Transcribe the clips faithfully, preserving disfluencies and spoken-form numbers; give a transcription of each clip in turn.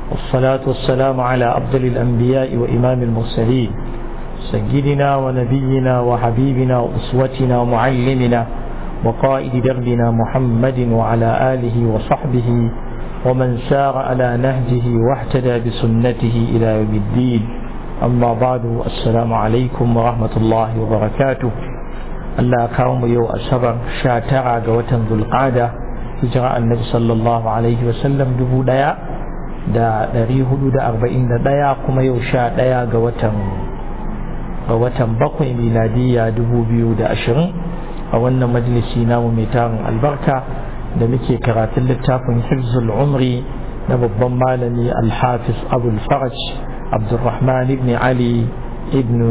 والصلاة والسلام على أفضل الأنبياء وإمام المرسلين سيدنا ونبينا وحبيبنا وأسوتنا ومعلمنا وقائد دربنا محمد وعلى آله وصحبه ومن سار على نهجه واهتدى بسنته إلى يوم الدين. أما بعد، السلام عليكم ورحمة الله وبركاته. الله كرم يو أسبر شاترا قوة ذو القعدة هجرة النبي صلى الله عليه وسلم دبو ديا دا دري هدو دا أربعين دا ديا كما يو شا ديا قوة قوة بقوة ميلادية دبو بيو دا أشرين أولنا مجلسينا وميتان البركة da muke karatun littafin hifzul umri na babban malami al-hafiz abul faraj abdurrahman ibn ali ibn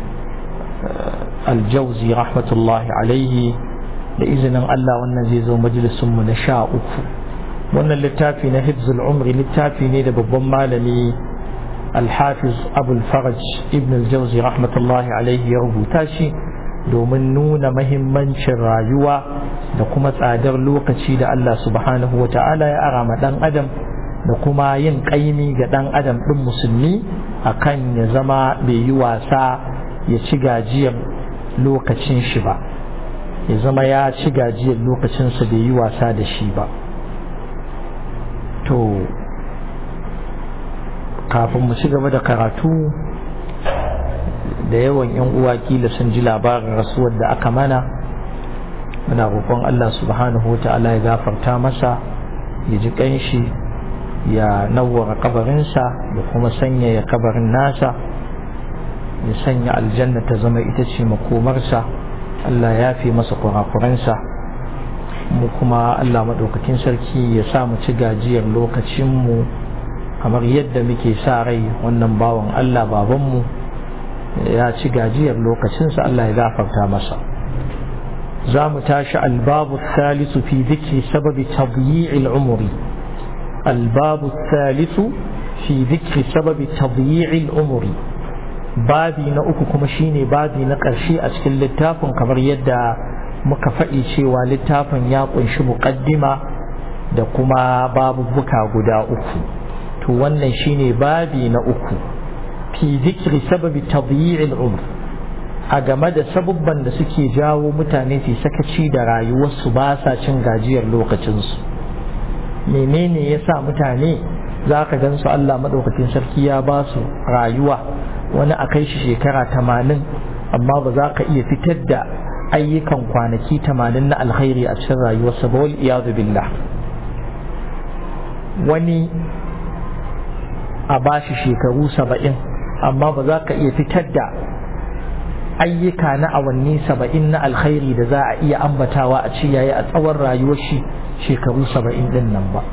al-jawzi rahmatullahi alaihi. da izinin Allah wannan zai zo majalisun mu na sha uku. wannan littafi na hifzul umri littafi ne da babban malami al-hafiz abul faraj ibn al-jawzi rahmatullahi alaihi ya rubuta shi domin nuna mahimmancin rayuwa da kuma tsadar lokaci da Allah subhanahu wa ta'ala ya arama dan adam, da kuma yin kaimi ga dan adam din musulmi akan ya zama bai yi wasa ya ci gajiyar lokacin shi ba, ya zama ya ci gajiyar lokacinsa bai yi wasa da shi ba. to kafin mu ci gaba da karatu, da yawan yan uwa kila sun ji labarin rasuwar da aka mana. muna roƙon Allah subhanahu wa ta'ala ya gafarta masa, ya ji kanshi, ya nawwara kabarinsa, ya kuma sanya ya kabarin nasa, ya sanya aljanna ta zama ita ce makomarsa. Allah ya fi masa kurakuransa, mu kuma Allah maɗaukakin sarki ya sa mu ci gajiyar lokacinmu kamar yadda muke sa rai wannan bawan Allah babanmu ya ci gajiyar lokacinsa. Allah ya gafarta masa. za mu tashi albabu thalithu fi dhikri sababi tadyi'il umri. albabu thalithu fi dhikri sababi tadyi'il umri, babi na uku kuma shine babi na ƙarshe a cikin littafin, kamar yadda muka faɗi cewa littafin ya ƙunshi muqaddima da kuma babubuka guda uku. to wannan shine babi na uku, fi dhikri sababi tadyi'il umri, a game da sabubban da suke jawo mutane su sakaci da rayuwarsu, ba sa cin gajiyar lokacinsu. menene ya sa mutane za ka gan su Allah maɗaukakin sarki ya ba su rayuwa, wani a kai shi shekara tamanin amma ba za ka iya fitar da ayyukan kwanaki tamanin na alkhairi a cikin rayuwarsa ba, wal iyadu billah. wani a ba shi shekaru saba'in amma ba za ka iya fitar da ayyuka na awanni saba'in na alkhairi da za a iya ambatawa a ci yayi a tsawon rayuwar shi shekaru saba'in din nan ba.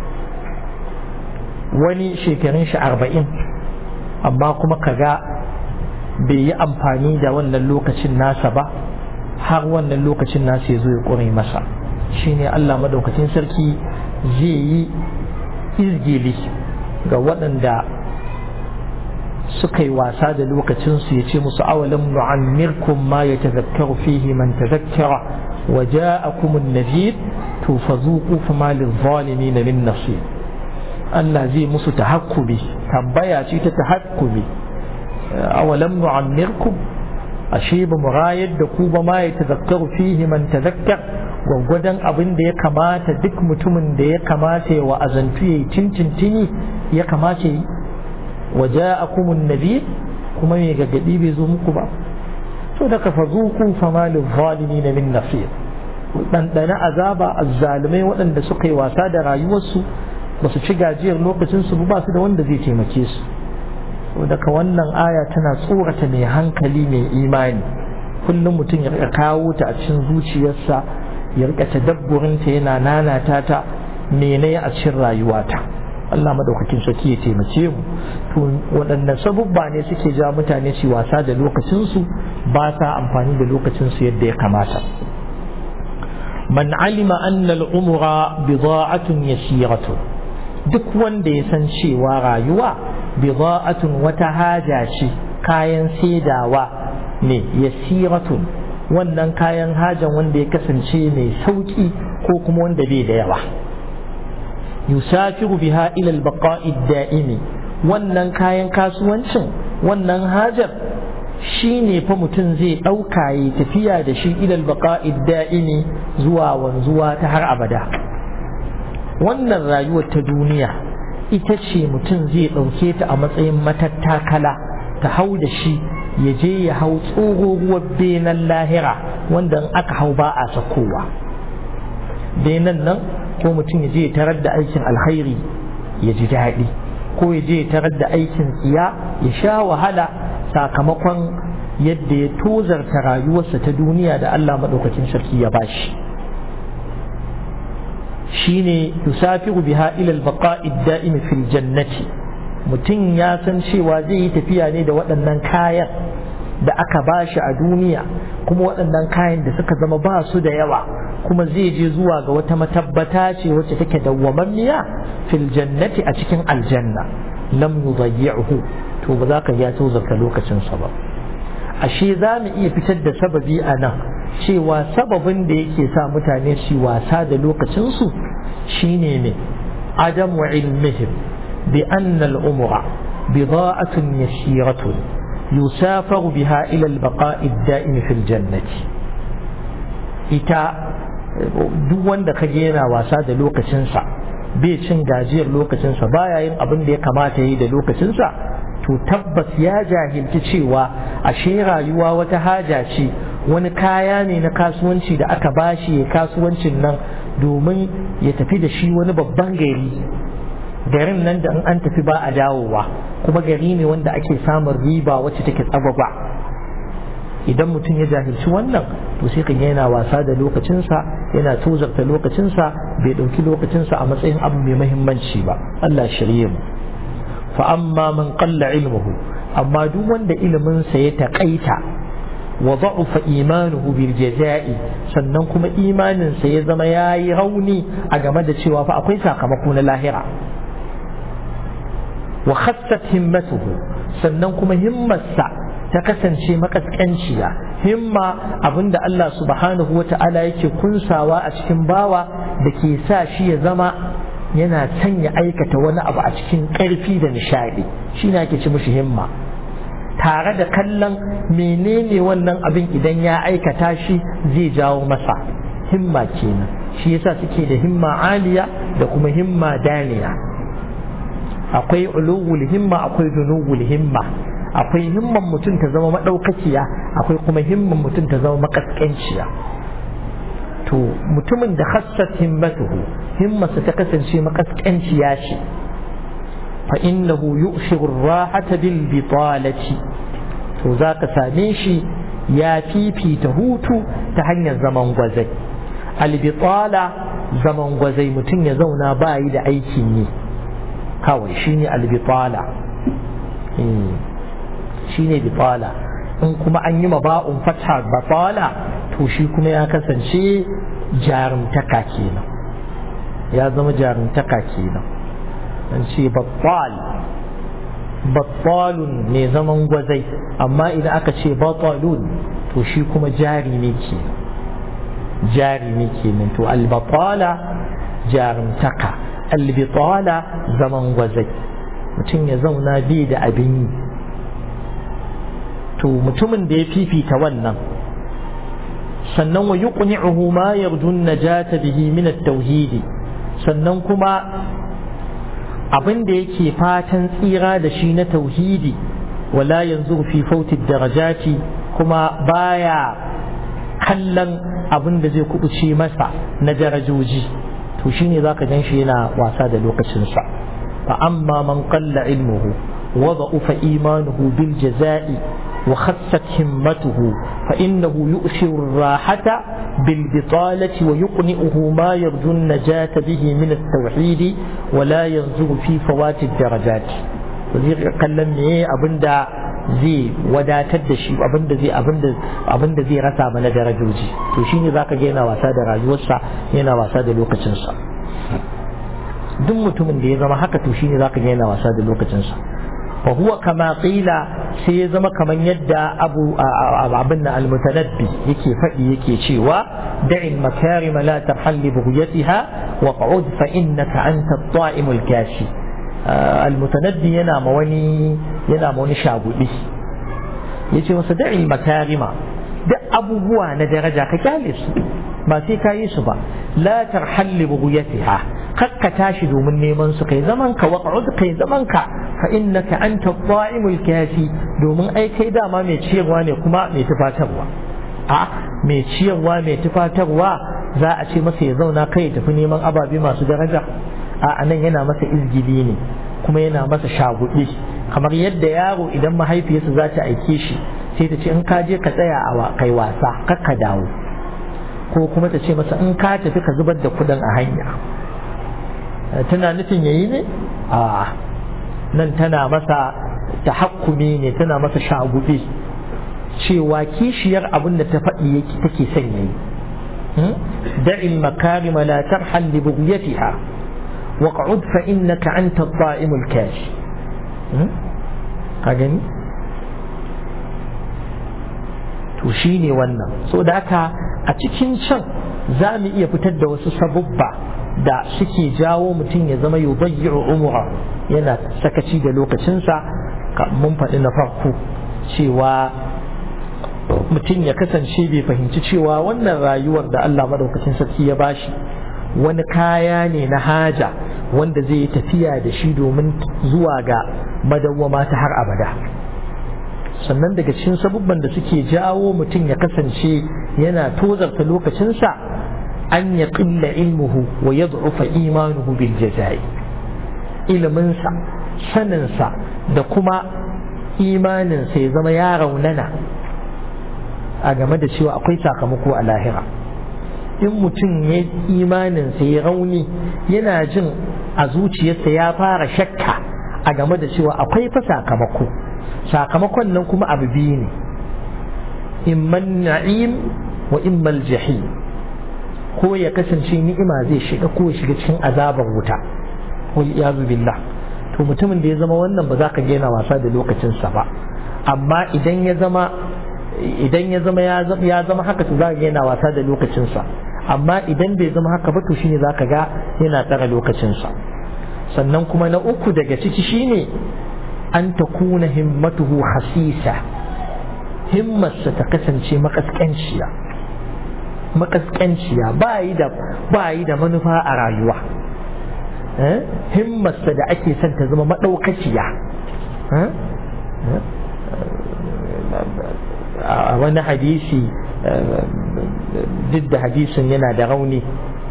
wani shekarun shi arba'in amma kuma kaga bai yi amfani da wannan lokacin nasa ba, har wannan lokacin nasa ya zo ya ƙure masa. shine Allah madaukakin sarki zai yi izgili ga waɗanda suka yi wasa da lokacinsu, ya ce musu awalam nu'ammirkum ma yatadhakkaru fihi man tadhakkara wa ja'akum an-nadhir to fazuqu fama lil-zalimin min nasir. Allah zai musu tahakkubi, tambaya ce ta tahakkubi. awalam nu'ammirkum, ashe ba mu rayar da ku ba ma yatadhakkaru fihi man tadhakkar, gwagwadon abin da ya kamata duk mutumin da ya kamata ya wa'azantu ya yi tintintini ya kamata yi. وجاءكم النذير kuma mai gargadi bai zo muku ba. to da ka fazuku fama lil-zalimin min nasir, dandana azaba azzalimai waɗanda suka yi wasa da rayuwarsu ba su ci gajiyar lokacin su ba su da wanda zai taimake su. to daga wannan aya tana tsorata mai hankali mai imani. kullum mutum ya kawo ta a cikin zuciyarsa, ya rika tadabburin ta, yana nanata ta, menene a cikin rayuwata. Allah madaukakin sarki ya taimake mu. to waɗannan sabubba ne suke ja mutane su wasa da lokacinsu, ba sa amfani da lokacinsu yadda ya kamata. man alima anna al-umra bida'atun yasiratun, duk wanda ya san cewa rayuwa bida'atun wata haja ce, kayan saidawa ne, yasiratun wannan kayan hajan wanda ya kasance mai sauki ko kuma wanda bai da yawa. yusafiru biha ila al-baqa'i ad-da'imi wannan kayan kasuwancin wannan hajar shine fa mutum zai ɗauka ya tafiya da shi ila al-baqa'i ad-da'imi zuwa wanzuwa ta har abada. Wannan rayuwar ta duniya ita ce mutum zai ɗauke ta a matsayin matattakala ta hau da shi ya je ya hau tsohuwar benen lahira wanda in aka hau ba a sakowa. Benen nan ko mutum ya je ya tarar da aikin alkhairi ya ji daɗi, ko ya je ya tarar da aikin tsiya ya sha wahala sakamakon yadda ya tozarta rayuwarsa ta duniya da Allah maɗaukacin sarki ya bashi. shine yusafiru biha ila al-baqa'i ad-da'im fil jannati. Mutum ya san cewa zai yi tafiya ne da waɗannan kayan da aka bashi a duniya, kuma waɗannan kayan da suka zama ba su da yawa, kuma zai je zuwa ga wata matabbata ce wacce take dawwamammiya fil jannati a cikin aljanna. Lam yudayyi'hu, to ba za ka ya tozarta lokacin sa ba. Ashe za mu iya fitar da sababi a nan cewa sababin da yake sa mutane su wasa da lokacinsu shine ne adamu ilmihim bi anna al-umra bida'atun yasiratun yusafaru biha ila al-baqa'i ad-da'im fil jannati. Ita duk wanda kage yana wasa da lokacinsa bai cin gajiyar lokacinsa baya yin abin da ya kamata yi da lokacinsa, to tabbas ya jahilci cewa ashe rayuwa wata haja ce, wani kaya ne na kasuwanci da aka bashi ya kasuwancin nan domin ya tafi da shi wani babban gari, garin nan da in an tafi ba a dawowa, kuma gari ne wanda ake samun riba wacce take tsagwagwa. Idan mutum ya jahilci wannan to sai kan yana wasa da lokacinsa, yana tozarta lokacinsa, bai ɗauki lokacinsa a matsayin abu mai muhimmanci ba. Allah shirye mu. fa amma man qalla ilmuhu, amma duk wanda iliminsa ya taƙaita wa da'ufa imanuhu bil jaza'i, sannan kuma imaninsa ya zama yayi rauni a game da cewa fa akwai sakamako na lahira. Wa khassat himmatuhu, sannan kuma himmarsa ta kasance makaskanciya. Himma abinda Allah subhanahu wa ta'ala yake kunsawa a cikin bawa da ke sa shi ya zama yana sanya aikata wani abu a cikin ƙarfi da nishadi, shi ne ake ci mushi himma, tare da kallon menene wannan abin idan ya aikata shi zai jawo masa. Himma kenan, shi yasa suke da himma aliya da kuma himma daniya. Akwai uluwul himma, akwai dunuwul himma. Akwai himman mutum ta zama madaukakiya, akwai kuma himman mutum ta zama makaskanciya. To mutumin da khassat himmatuhu, himmarsa ta kasance makaskanciya ce, fa innahu yu'shiru ar-rahata bil bitalati, to zaka same shi ya fifita hutu ta hanyar zaman gwazai. Al bitala zaman gwazai, mutum ya zauna ba yi da aikin yi kawai, shine al bitala. Shine bitala. In kuma an yi maba'un fatha batala, to shi kuma ya kasance jarumtaka kenan, ya zama jarumtaka kenan. An ce battal, battalun ne zaman gwazai, amma idan aka ce batalun to shi kuma jari ne kenan, jari ne kenan. To albatala jarumtaka, albitala zaman gwazai, mutum ya zauna bai da abin yi. To mutumin da ya fifita wannan, sannan wa yuqni'uhu ma yarju an-najata bihi min at-tauhid, sannan kuma abin da yake fatan tsira da shi na tauhidi, wala yanzu fi fauti darajati, kuma baya kallon abin da zai kubuce masa na darajoji, to shine zaka gan shi yana wasa da lokacinsa. Fa amma man qalla ilmuhu wa da'ufa imanuhu bil jaza'i وخست همته فإنه يؤثر الراحة بالبطالة ويقنئه ما يرجو النجاة به من التوحيد ولا ينظر في فوات الدرجات. وزي قلن ايه أبندا زي ودا تدشي أبندا زي أبندا أبندا زي رسا من درجوجي، تو شيني ذاك جينا واساد راجوسا ينا واساد لوكتشنسا. duk mutumin da ya zama haka to shine zaka ga yana wasa da lokacinsa. fa huwa kama qila sai ya zama kaman yadda abu abin al-mutanabbi yake faɗi yake cewa da'il makarim la tahalli bughyatiha wa qa'ud fa innaka anta at-ta'im al-kashi al-mutanabbi yana ma wani yana ma wani shagudi yace masa da'il makarima duk abubuwa na daraja ka kyale su ba sai ka yi su ba la tarhalli bughyatiha kakka tashi domin neman su kai zaman ka waq'ud kai zaman ka fa innaka anta at-ta'imul kafi domin ai kai dama mai ciyarwa ne kuma mai tufatarwa a mai ciyarwa mai tufatarwa za a ce masa ya zauna kai ya tafi neman ababe masu daraja a anan yana masa izgili ne kuma yana masa shagudi kamar yadda yaro idan mahaifiyarsa za ta aike shi sai ta ce in ka je ka tsaya a kai wasa kar ka dawo ko kuma ta ce masa in ka tafi ka zubar da kudin a hanya tana nufin yayi ne a nan tana masa tahakkumi ne tana masa shagube cewa kishiyar abin da ta faɗi yake take son yayi da'il makarim la tarhal li bughyatiha waq'ud fa innaka anta at-ta'im al-kashi ka gani to shine wannan so da haka a cikin can za mu iya fitar da wasu sabubba da suke jawo mutum ya zama yudayyi'u umra yana sakaci da lokacinsa mun faɗi na farko cewa mutum ya kasance bai fahimci cewa wannan rayuwar da Allah madaukakin sarki ya bashi wani kaya ne na haja wanda zai yi tafiya da shi domin zuwa ga madawwama ta har abada sannan daga cikin sabubban da suke jawo mutum ya kasance yana tozarta lokacinsa an ya ƙilla ilmuhu wa ya zuɗufa imanuhu bil jaza'i iliminsa saninsa da kuma imaninsa ya zama ya raunana a game da cewa akwai sakamako a lahira in mutum ya imaninsa ya rauni yana jin a zuciyarsa ya fara shakka a game da cewa akwai fa sakamako sakamakon nan kuma abu biyu ne imman na'im wa immal jahim ko ya kasance ni'ima zai shiga ko ya shiga cikin azabar wuta wal iyazu billah to mutumin da ya zama wannan ba za ka ga yana wasa da lokacinsa ba amma idan ya zama idan ya zama ya zama haka to za ka ga yana wasa da lokacinsa amma idan bai zama haka ba to shine za ka ga yana tsara lokacinsa sannan kuma na uku daga ciki shine an takuna himmatuhu hasisa himmarsa ta kasance makaskanciya makaskanciya ba yi da ba yi da manufa a rayuwa himmarsa da ake son ta zama madaukakiya a wani hadisi duk da hadisin yana da rauni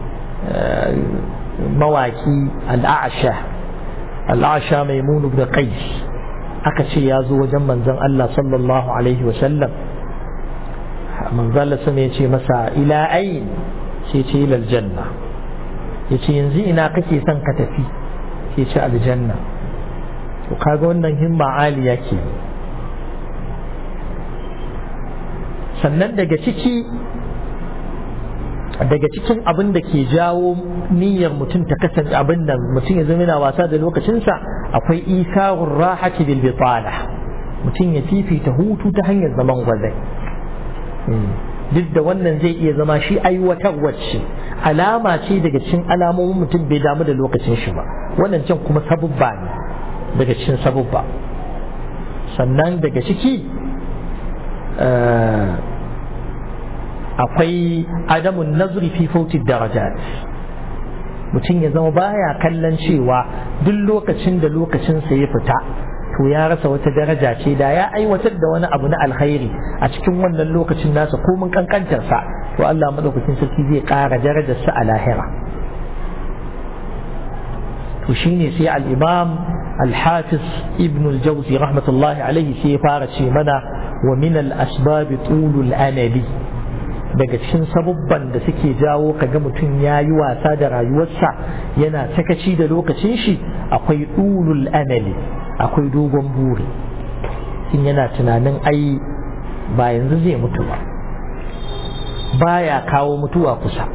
mawaki al'asha al'asha maimun ibn qais aka ce ya zo wajen manzon Allah sallallahu alaihi wa sallam manzon Allah sai ya ce masa ila ayin sai ce ila aljanna yace yanzu ina kake son ka tafi sai ce aljanna to kaga wannan himma aliya ke sannan daga ciki daga cikin abin da ke jawo niyyar mutum ta kasance abin da mutum ya zama yana wasa da lokacinsa akwai isarun rahati bil bitala mutum ya fifita hutu ta hanyar zaman gwazai duk da wannan zai iya zama shi aiwatarwar ce alama ce daga cikin alamomin mutum bai damu da lokacin shi ba wannan can kuma sabubba ne daga cikin sabubba sannan daga ciki akwai adamun nazari fi fauti darajat mutum ya zama baya kallon cewa duk lokacin da lokacinsa ya fita to ya rasa wata daraja ce da ya aiwatar da wani abu na alkhairi a cikin wannan lokacin nasa ko mun kankantarsa to Allah madaukakin sarki zai ƙara darajarsa a lahira to shine sai al-imam al-hafiz ibn al-jawzi rahmatullahi alaihi sai ya fara ce mana wa min al-asbab tulul amali daga cikin sabubban da suke jawo kaga mutum ya yi wasa da rayuwarsa yana sakaci da lokacin shi akwai ulul amali akwai dogon buri in yana tunanin ai ba yanzu zai mutu ba baya kawo mutuwa kusa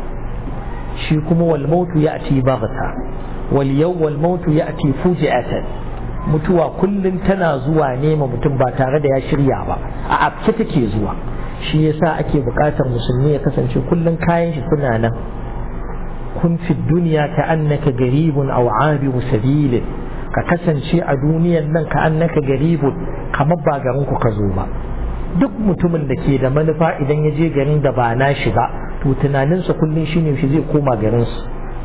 shi kuma wal mautu ya'ti baghta wal yawm wal mautu ya'ti fuji'atan mutuwa kullum tana zuwa nema mutum ba tare da ya shirya ba, a afke take zuwa. Shi yasa ake buƙatar musulmi ya kasance kullum kayan shi suna nan. kun fi duniya ka annaka garibun aw abiru sabilin, ka kasance a duniyan nan ka annaka garibun, kamar ba garin ku ka zo ba. Duk mutumin da ke da manufa idan ya je garin da ba nashi ba, to tunaninsa kullum shine shi zai koma garinsu,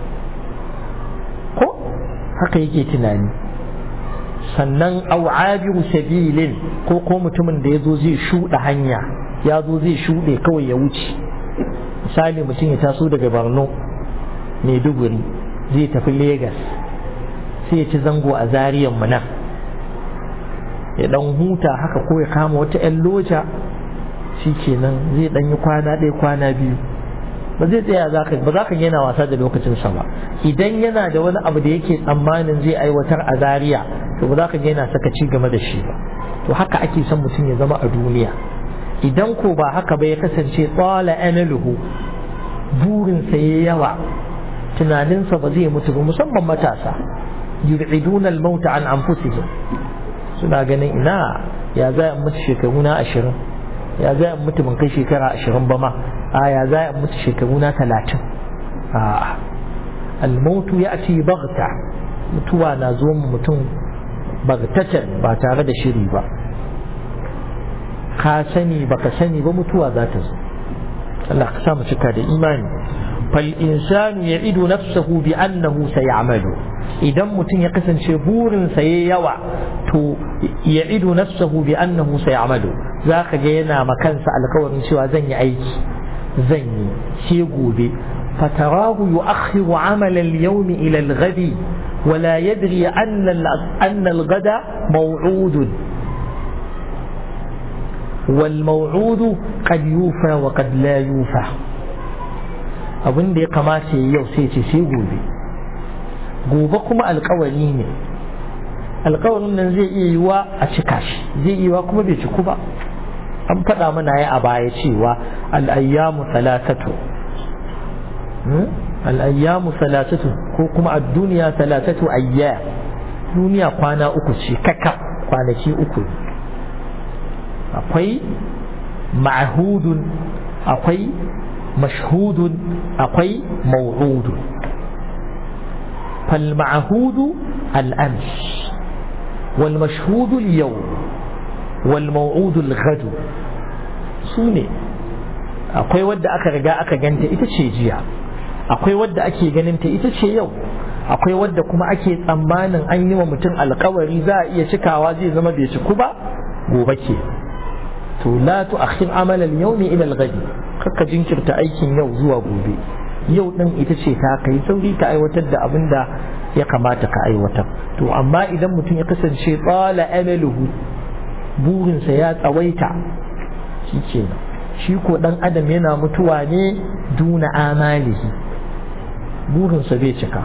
ko haka yake tunani. Sannan aw abiru sabilin, ko ko mutumin da ya zo zai shuɗa hanya, ya zo zai shuɗe kawai ya wuce. Misali mutum ya taso daga Borno Maiduguri zai tafi Legas, sai ya ci zango a Zariyan mu nan, ya dan huta haka ko ya kama wata ƴan loja, shikenan zai dan yi kwana ɗaya kwana biyu, ba zai tsaya zaka ba zaka yana wasa da lokacin sa ba. Idan yana da wani abu da yake tsammanin zai aiwatar a Zariya, to ba zaka ga yana sakaci game da shi ba. To haka ake son mutum ya zama a duniya. Idan ko ba haka ba ya kasance tsala analuhu, burinsa ya yawa, tunaninsa ba zai mutu ba, musamman matasa yub'iduna al-maut an anfusihim, suna ganin ina ya za in mutu shekaru na ashirin, ya za in mutu ban kai shekara ashirin ba ma, a ya za in mutu shekaru na talatin. a al-maut ya'ti baghta, mutuwa na zo mutum bagtatan ba tare da shiri ba, ka sani baka sani ba mutuwa za ta zo. Allah ka sa mu cika da imani. fal insanu ya'idu nafsahu bi annahu sayamalu, idan mutum ya kasance burin sa yayi yawa, to ya'idu nafsahu bi annahu sayamalu, zaka ga yana makansa alkawarin cewa zan yi aiki, zan yi sai gobe. fatarahu yu'akhiru 'amala al-yawmi ila al-ghadi wa la yadri anna anna al-ghada maw'udun والموعود قد يوفى وقد لا يوفى. abin da ya kamata yau sai ce sai gobe, gobe kuma alkawari ne, alkawarin nan zai iya yiwa a cika shi, zai iya yiwa kuma bai ciku ba. An faɗa mana ya a baya cewa al'ayyamu salatatu, al'ayyamu salatatu ko kuma a duniya salatatu ayyam, duniya kwana uku ce kakka, kwanaki uku. akwai ma'hudun, akwai mashhudun, akwai maw'udun. fal ma'hudu al-ams wal mashhudu al-yawm wal maw'udu al-ghad. sune akwai wadda aka riga aka ganta ita ce jiya, akwai wadda ake ganin ta ita ce yau, akwai wadda kuma ake tsammanin an yi wa mutum alkawari za a iya cikawa, zai zama bai ciku ba, gobe ke. to la tu'akhir amal al-yawmi ila al-ghad, kaka jinkirta aikin yau zuwa gobe. yau din ita ce ta kai sauri ka aiwatar da abin da ya kamata ka aiwatar. to amma idan mutum ya kasance tsala amaluhu, burinsa ya tsawaita, shi kenan. shi ko dan adam yana mutuwa ne duna amalihi, burinsa bai cika,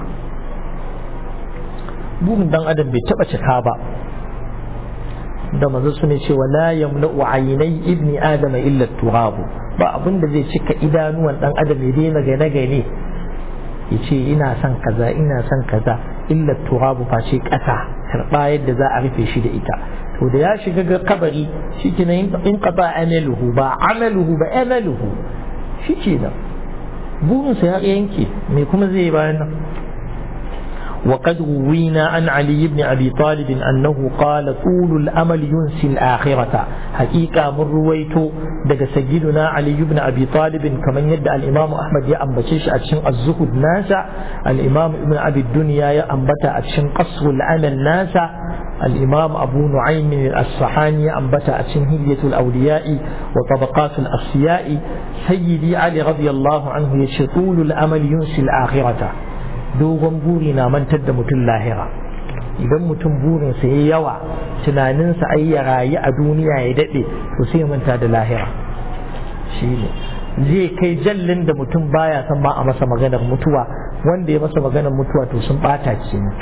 burin dan adam bai taba cika ba. da manzo su ne cewa la yamla'u aynai ibni adama illa turab, ba abin da zai cika idanuwan dan adam ya daina gane gane yace ina son kaza ina son kaza illa turab, face kasa karba yadda za a rufe shi da ita. to da ya shiga ga kabari shikenan in qata amaluhu, ba amaluhu ba amaluhu, shikenan burin sa ya yanke, me kuma zai bayan nan. وقد روينا عن علي بن أبي طالب أنه قال طول الأمل ينسي الآخرة. حقيقة من رويته دق سيدنا علي بن أبي طالب كما يدعى الإمام أحمد يا أنبتش أتشن الزهد ناسا، الإمام ابن أبي الدنيا يا أنبت أتشن قصر الأمل ناسا، الإمام أبو نعيم الصحاني أنبت أتشن هلية الأولياء وطبقات الأصفياء. سيدي علي رضي الله عنه يشطول الأمل ينسي الآخرة، dogon buri na mantar da mutum lahira. idan mutum burinsa ya yawa, tunaninsa ai ya rayu a duniya ya daɗe, to sai ya manta da lahira. shi ne zai kai jallin da mutum baya son ma a masa maganar mutuwa, wanda ya masa maganar mutuwa to sun ɓata ce ne,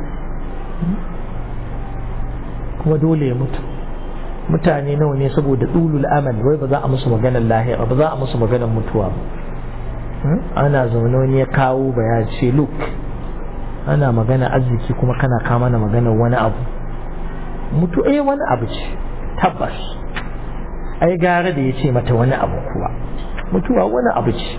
kuma dole ya mutu. mutane nawa ne saboda tsulul amal wai ba za a musu maganar lahira, ba za a musu maganar mutuwa ba. ana zaune wani ya kawo baya ce look, ana magana arziki kuma kana kama na maganar wani abu, mutu eh wani abu ce tabbas ai gara da ya ce mata wani abu kuwa mutuwa wani abu ce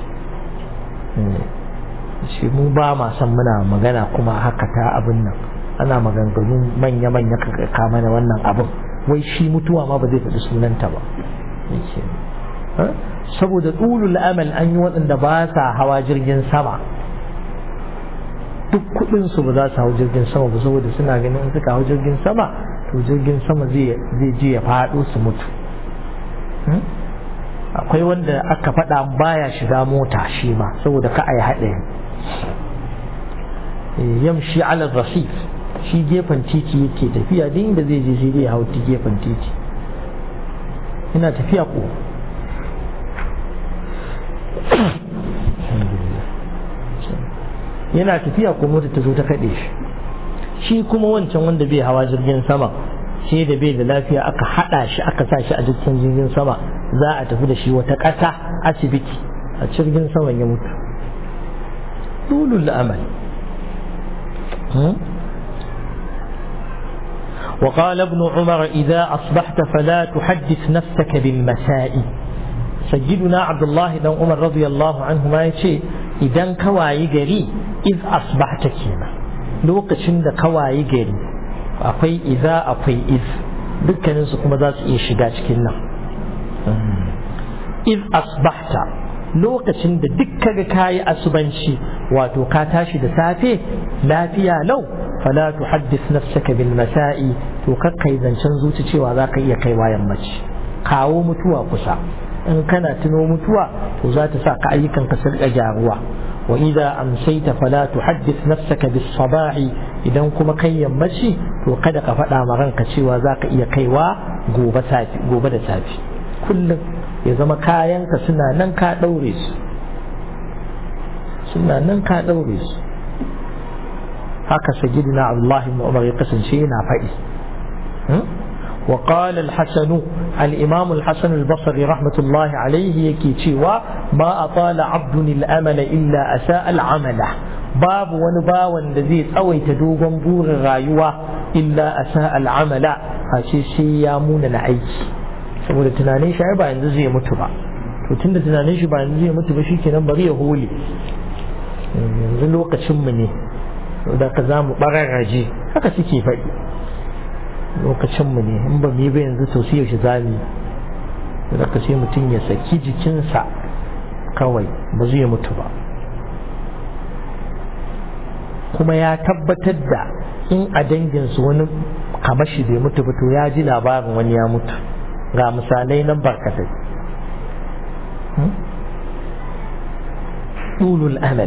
shi mu ba ma san muna magana kuma haka ta abin nan ana maganganu manya-manya ka mana wannan abin wai shi mutuwa ma ba zai faɗi sunanta ba saboda tsulul amal an yi waɗanda ba sa hawa jirgin sama duk kuɗinsu ba za su hau jirgin sama ba saboda suna ganin suka hau jirgin sama to jirgin sama zai je ya faɗo su mutu akwai wanda aka faɗa baya shiga mota shi ma saboda ka a yi haɗari yamshi ala rasif shi gefen titi yake tafiya duk inda zai je sai zai hau gefen titi ina tafiya ko yana tafiya ko mota ta zo ta kaɗe shi shi kuma wancan wanda bai hawa jirgin sama sai da bai da lafiya aka haɗa shi aka sa shi a jikin jirgin sama za a tafi da shi wata ƙasa asibiti a jirgin saman ya mutu dulul amal وقال ابن عمر إذا أصبحت فلا تحدث نفسك بالمساء سيدنا عبد الله بن عمر رضي الله عنهما يقول إذا كواي جري إذ أصبحت كيما لو كشند كواي جري أقوي إذا أقوي إذ dukkanin su kuma za su iya shiga cikin nan iz asbahta lokacin da duk kaga kayi asubanci wato ka tashi da safe lafiya lau fala tuhaddith nafsaka bil masa'i to kakkai zancen zuci cewa zaka iya kai wayan mace kawo mutuwa kusa in kana tuno mutuwa to za ta sa ka ayyukan ka sirka gyaruwa wa idza amsayta fala tuhaddith nafsaka bis sabahi idan kuma kai yammaci to kada ka faɗa ma ranka cewa zaka iya kaiwa gobe safi gobe da safi kullum ya zama kayanka suna nan ka daure su suna nan ka daure su haka sayyidina Abdullah ibn Umar ya kasance yana faɗi وقال الحسن الإمام الحسن البصري رحمة الله عليه يكي ما أطال عبد الأمل إلا أساء العمل باب ونبا والذي أوي تدوغ بور الرايوة إلا أساء العمل هاشي سيامون العيش saboda tunanin shi ba yanzu zai mutu ba to tunda tunanin shi ba yanzu zai mutu ba shikenan bari ya hole yanzu lokacin mu ne da ka zamu bararraje haka suke faɗi lokacin mu ne in ba mu yi ba yanzu to sai yaushe zamu da ka sai mutum ya saki jikinsa kawai ba zai mutu ba kuma ya tabbatar da in a danginsu wani kamashi bai mutu ba to ya ji labarin wani ya mutu ga misalai nan barkatai طول الأمل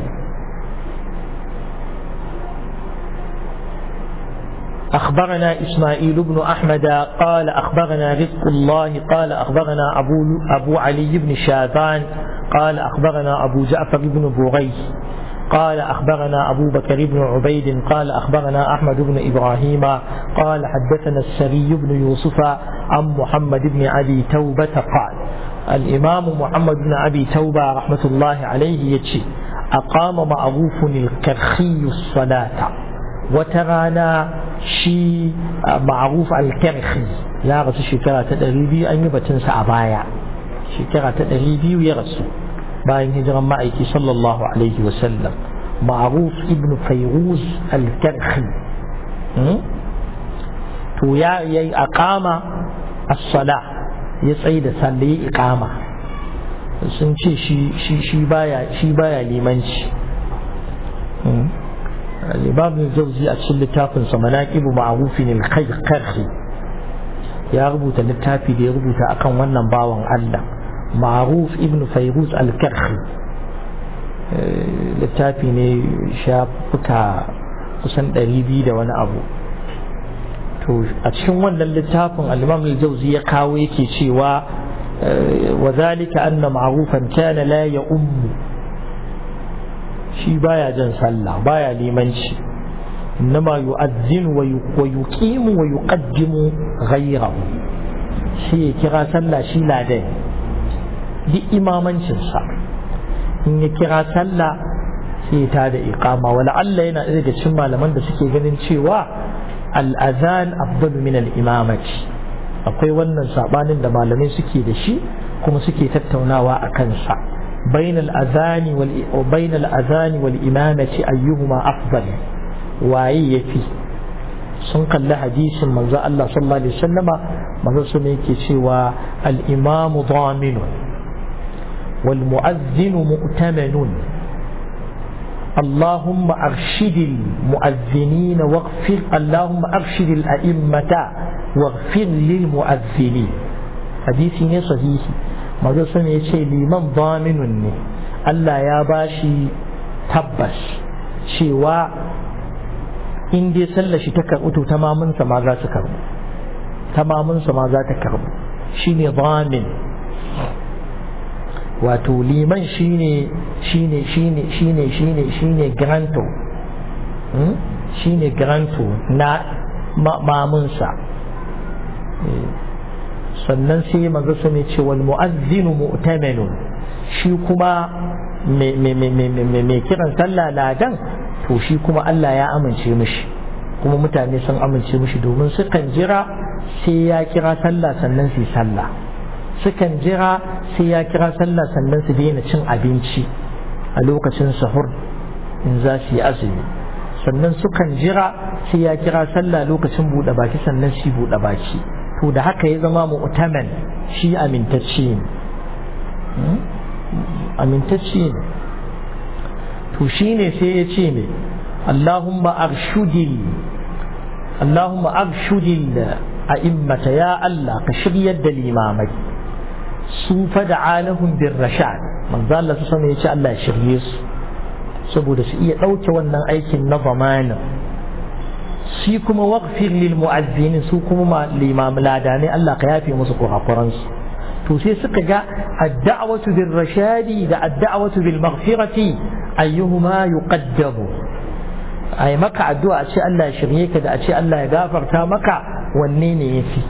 أخبرنا إسماعيل بن أحمد قال أخبرنا رزق الله قال أخبرنا أبو, أبو علي بن شاذان قال أخبرنا أبو جعفر بن بوريس قال أخبرنا أبو بكر بن عبيد قال أخبرنا أحمد بن إبراهيم قال حدثنا السري بن يوسف عن محمد بن أبي توبة قال الإمام محمد بن أبي توبة رحمة الله عليه يتشي أقام معروف الكرخي الصلاة وترانا شي معروف الكرخي يا رسول شكرا تدريبي أن يبتنس أبايا شكرا تدريبي ويرسو باين هجرا معك صلى الله عليه وسلم معروف ابن فيروز الكرخي تو يا أقام الصلاة يسعيد صلي إقامة سنشي شي شي شي بايا شي بايا لمنش الإمام الجوزي أتسل تافن مناكب معروف الكرخي يا ربوت التافي دي ربوت أكن ونن باوان الله معروف ابن فيروز الكرخي littafi ne shafuka kusan ɗari biyu da wani abu to a cikin wannan littafin al-Imam al-Jawzi ya kawo yake cewa wa zalika anna ma'rufan kana la ya'um shi baya jan sallah baya limanci innama yu'adhdhinu wa yuqimu wa yuqaddimu ghayrahu shi ya kira sallah shi ladan duk imamancinsa in ya kira sallah sai ta da iqama wala Allah yana daga cikin malaman da suke ganin cewa al-adhan afdalu min al-imamati akwai wannan sabanin da malamai suke da shi kuma suke tattaunawa a kansa bain al-adhan wal bain al-adhan wal imamati ayyuhuma afdal waye yafi sun kalli hadisin manzo Allah sallallahu alaihi wasallama manzo sun yake cewa al-imamu daminun wal mu'adhdhinu mu'tamanun اللهم أرشد المؤذنين واغفر اللهم أرشد الأئمة واغفر للمؤذنين حديثي صحيح ماذا سمع شيء لمن ضامن الله يا باشي تبش شيوا إن دي سلة شتكر أتو تماما سما ذا تكرم تماما سما ذا تكرم شيني ضامن wato liman shine shine shine shine shine shine granto hmm? shine granto na mamunsa sannan sai manzo sai ce wal mu'adhdhinu mu'tamanun shi kuma me me me me me kiran sallah ladan to shi kuma Allah ya amince mishi kuma mutane sun amince mishi domin sukan jira sai ya kira sallah sannan su yi sallah sukan jira sai ya kira sallah sannan su daina cin abinci a lokacin sahur in za su yi azumi sannan sukan jira sai ya kira sallah lokacin buɗe baki sannan su buɗe baki to da haka ya zama mu'taman shi amintacce ne amintacce ne to shine sai ya ce ne Allahumma arshudil Allahumma arshudil a'immata ya Allah ka shiryar da limamai su fada alahum bin rashad manzo Allah su sani yace Allah ya shirye su saboda su iya dauke wannan aikin na zamanin shi kuma waghfir lil mu'azzinin su kuma limam ladane Allah ka yafe musu kurakuran su to sai suka ga ad-da'watu bir rashadi da ad-da'watu bil maghfirati ayyuhuma yuqaddamu ai maka addu'a a ce Allah ya shirye ka da a ce Allah ya gafarta maka wanne ne yafi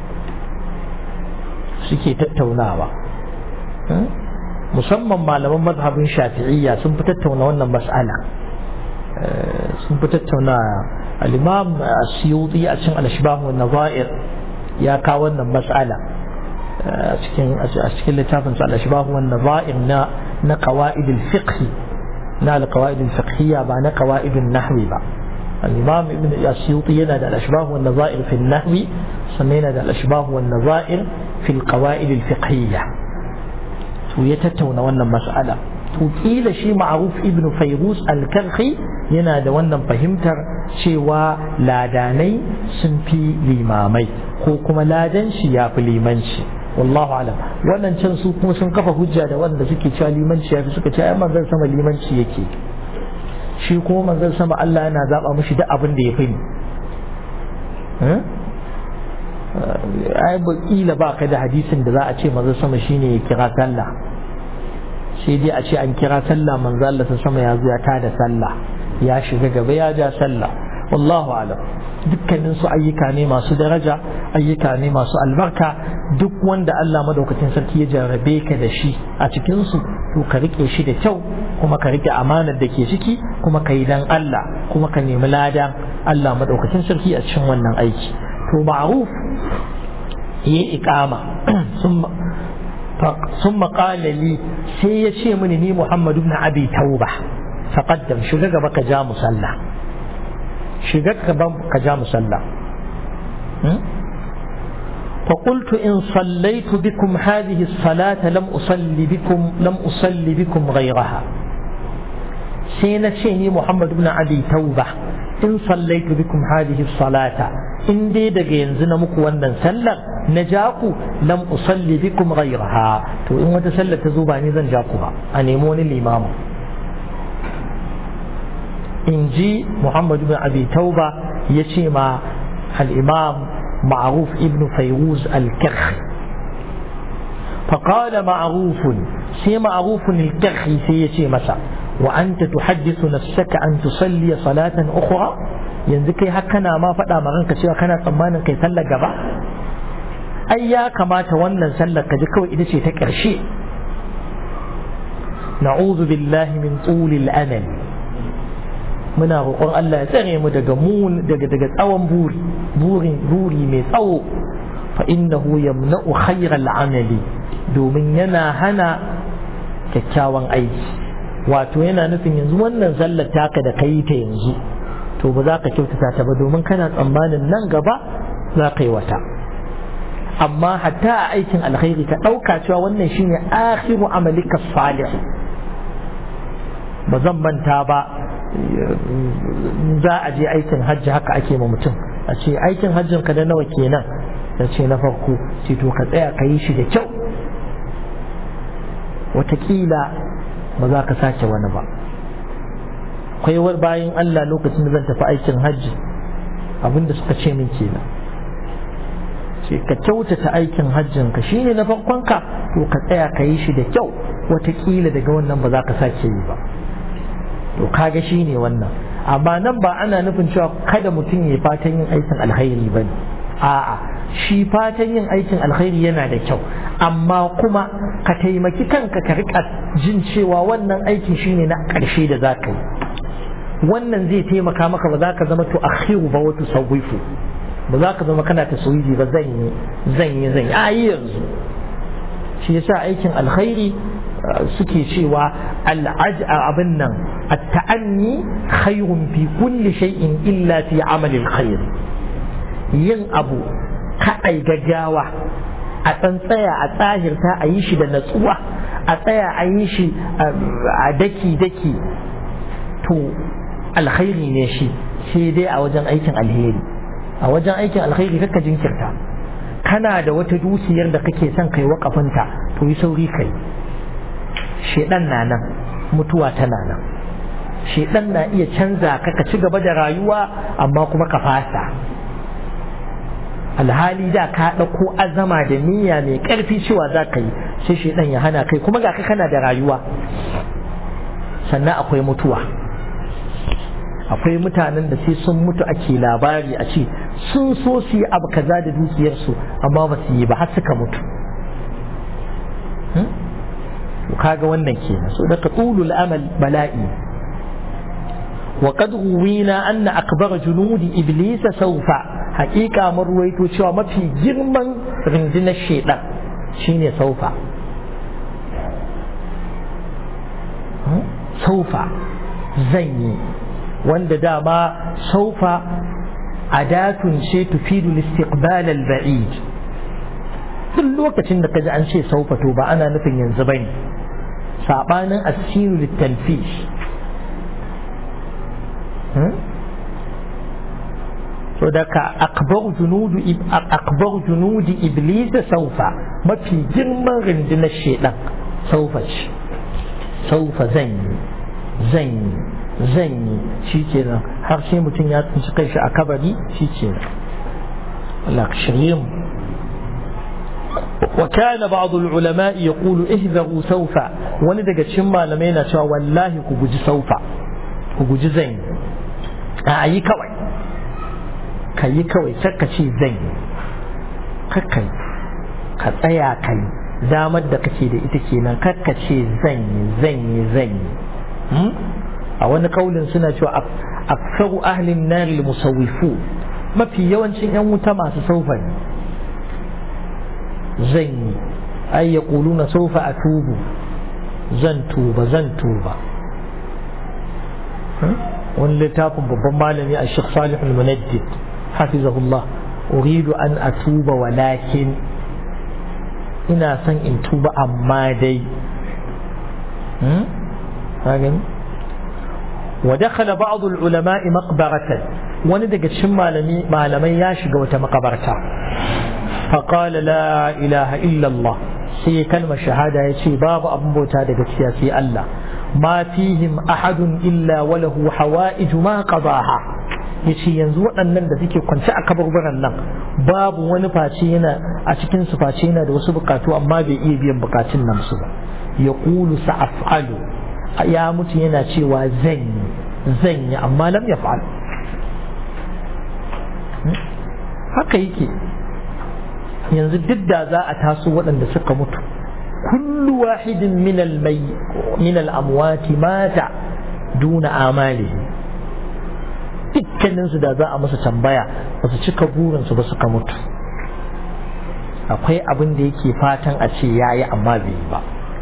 suke tattaunawa musamman malaman mazhabin shafi'iyya sun fi tattauna wannan mas'ala sun fi tattauna al-imam as-suyuti a cikin al-ashbah wa an-nazair ya kawo wannan mas'ala a cikin a cikin littafin sa al-ashbah wa an-nazair na na qawaid al-fiqh na al-qawaid al-fiqhiyya ba na qawaid an-nahwi ba al-imam ibn as-suyuti yana da al-ashbah wa an-nazair fi an-nahwi sannan yana da al-ashbah wa an-nazair في القواعد الفقهية ويتتون وانا مسألة وكيل شيء معروف ابن فيروز الكرخي ينادى وانا فهمتر شيء لا داني سنفي لإمامي كوكما لا دانشي يافي لإمانشي والله أعلم وانا نشنسو كما سنقف هجادة وانا سكي شا لإمانشي يافي سكي شا ما ذا سما لإمانشي يكي شيء كما ذا سما الله أنا ذا أمشي دا أبن دي فين ها ai ba kila ba ka da hadisin da za a ce manzo sama shine ya kira sallah sai dai a ce an kira sallah manzo Allah sama ya zo ya tada sallah ya shiga gaba ya ja sallah wallahu alam dukkanin su ayyuka ne masu daraja ayyuka ne masu albarka duk wanda Allah madaukakin sarki ya jarrabe ka da shi a cikin su to ka rike shi da kyau kuma ka rike amanar da ke ciki kuma ka yi dan Allah kuma ka nemi ladan Allah madaukakin sarki a cikin wannan aiki to ma'ruf yi iqama summa summa qala li sai ya ce mini ni Muhammad ibn Abi Tauba faqaddam shiga gaba ka ja musalla shiga gaba ka ja musalla فقلت إن صليت بكم هذه الصلاة لم أصلي بكم لم أصلي بكم غيرها سينشيني محمد بن أبي توبة إن صليت بكم هذه الصلاة إن دي دقى ينزل مكوانا سلم نجاكو لم أصلي بكم غيرها تو إن وتسلت تزوباني ذن جاكوها أنيمون الإمام إن جي محمد بن أبي توبة يشيما الإمام معروف ابن فيروز الكرخي فقال معروف سي معروف الكرخي سيتي مسا وأنت تحدث نفسك أن تصلي صلاة أخرى ينزكي هكنا ما فدا مغنك سوى كنا صمانا كي سلق با أيا كما تولى سلق جكو إذا شيء تكرشي نعوذ بالله من طول الأمل muna roƙon Allah ya tsare mu daga mun daga daga tsawon buri buri buri mai tsawo fa innahu yamna'u khayral amali domin yana hana kyakkyawan aiki wato yana nufin yanzu wannan sallar taka da kai ta yanzu to ba za ka kyautata ta ba domin kana tsammanin nan gaba za ka yi wata amma hatta a aikin alkhairi ka ɗauka cewa wannan shine akhiru amalika salih ba zan manta ba za a je aikin hajji haka ake ma mutum a ce aikin hajjin ka da nawa kenan da ce na farko ce to ka tsaya ka yi shi da kyau watakila ba za ka sake wani ba akwai wani bayan Allah lokacin da zan tafi aikin hajji abinda suka ce min kenan ce ka kyautata aikin hajjin ka shine na farkon ka to ka tsaya ka yi shi da kyau watakila daga wannan ba za ka sake yi ba to kaga shine wannan amma nan ba ana nufin cewa kada mutum ya fatan yin aikin alkhairi bane a'a shi fatan yin aikin alkhairi yana da kyau amma kuma ka taimaki kanka ka rika jin cewa wannan aikin shine na ƙarshe da za ka yi wannan zai taimaka maka ba za ka zama to akhiru ba wato sawifu ba za ka zama kana taswifi ba zan yi zan yi zan yi a yi yanzu shi yasa aikin alkhairi suke cewa al'aj abin nan at-ta'anni khayrun fi kulli shay'in illa fi amalil khair yin abu kaɗai gaggawa a tsantsaya a tsahirta a yi shi da natsuwa a tsaya a yi shi a daki-daki to alkhairi ne shi sai dai a wajen aikin alheri a wajen aikin alkhairi kakka jinkirta kana da wata dukiyar da kake son kai wakafinta to yi sauri kai shedan na nan mutuwa tana nan shedan na iya canza ka ka ci gaba da rayuwa amma kuma ka fasa alhali da ka ɗauko azama da niyya mai ƙarfi cewa za ka yi sai shedan ya hana kai kuma ga ka kana da rayuwa sannan akwai mutuwa akwai mutanen da sai sun mutu ake labari a ce sun so su yi abu kaza da dukiyarsu amma ba su yi ba har suka mutu kaga wannan kenan so daga tulul amal bala'i wa qad ruwina anna akbar junudi iblis sawfa haqiqa marwaito cewa mafi girman rundunar shedan shine sawfa sawfa zanyi wanda dama sawfa adatun ce tufidu al-istiqbal al-ba'id duk lokacin da kaji an ce sawfa to ba ana nufin yanzu bane sabanin asiru litanfish so daga akbar junudu akbar junudi iblis saufa mafi girman rundunar shedan saufa ce saufa zan yi zan yi zan yi shikenan har sai mutum ya tsinci kai shi a kabari shikenan Allah ka shirye mu وكان بعض العلماء يقول اهذروا سوف wani daga cikin malamai na cewa wallahi ku guji saufa ku guji zan yi a yi kawai ka yi kawai ka ce zan yi kakkai ka tsaya kai damar da kake da ita kenan kakka ce zan yi zan yi zan yi a wani kaulin suna cewa aksaru ahlin nari musawwifu mafi yawancin yan wuta masu saufa ne zan yi ai ya kuluna saufa a tubu zan tuba zan tuba wani littafin babban malami a shek salih al-munajjid hafizahullah uridu an atuba walakin ina son in tuba amma dai ودخل بعض العلماء مقبرة wani daga cikin malamai ya shiga wata makabarta فقال لا إله إلا الله سي كلمة شهادة يشي باب أبو بوتا دقسيا سي الله ما فيهم أحد إلا وله حوائج ما قضاها yace yanzu waɗannan da suke kwance a kaburburan nan babu wani face yana a cikin su face yana da wasu bukatu amma bai iya biyan bukatun nan su ba ya qulu sa'afalu ya mutu yana cewa zan yi zan yi amma lam yaf'al haka yake yanzu duk da za a taso waɗanda suka mutu kullu wahidin min al-may min al-amwati mata duna amalihi dukkaninsu da za a musu tambaya ba su cika burinsu ba suka mutu. Akwai abin da yake fatan a ce yayi amma bai yi ba.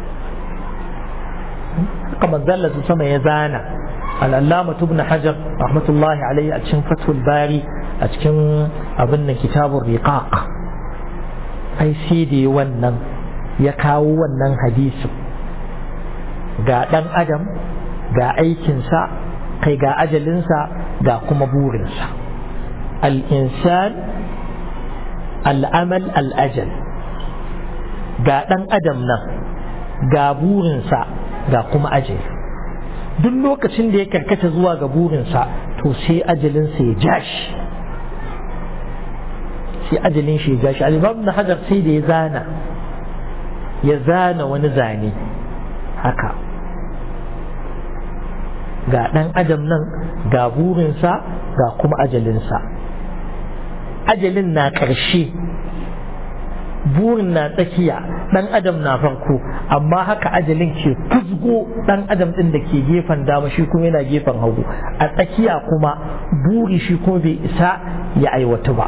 haka manzalla su sama ya zana al-allama ibn hajar rahmatullahi alaihi a cikin fathul bari a cikin abin nan kitabur riqaq ai sai da wannan ya kawo wannan hadisin ga dan adam ga aikinsa kai ga ajalinsa ga kuma burinsa al-insan al-amal al-ajal ga dan adam nan ga burinsa ga kuma ajali duk lokacin da ya karkata zuwa ga burinsa to sai ajalinsa ya jashi sai ajalin shi ya jashi al-imam ibn hajar sai da ya zana ya zana wani zane haka ga dan adam nan ga burinsa ga kuma ajalinsa ajalin na ƙarshe burin na tsakiya dan adam na farko amma haka ajalin ke fusgo dan adam din da ke gefen dama shi kuma yana gefen hagu a tsakiya kuma buri shi kuma bai isa ya aiwatu ba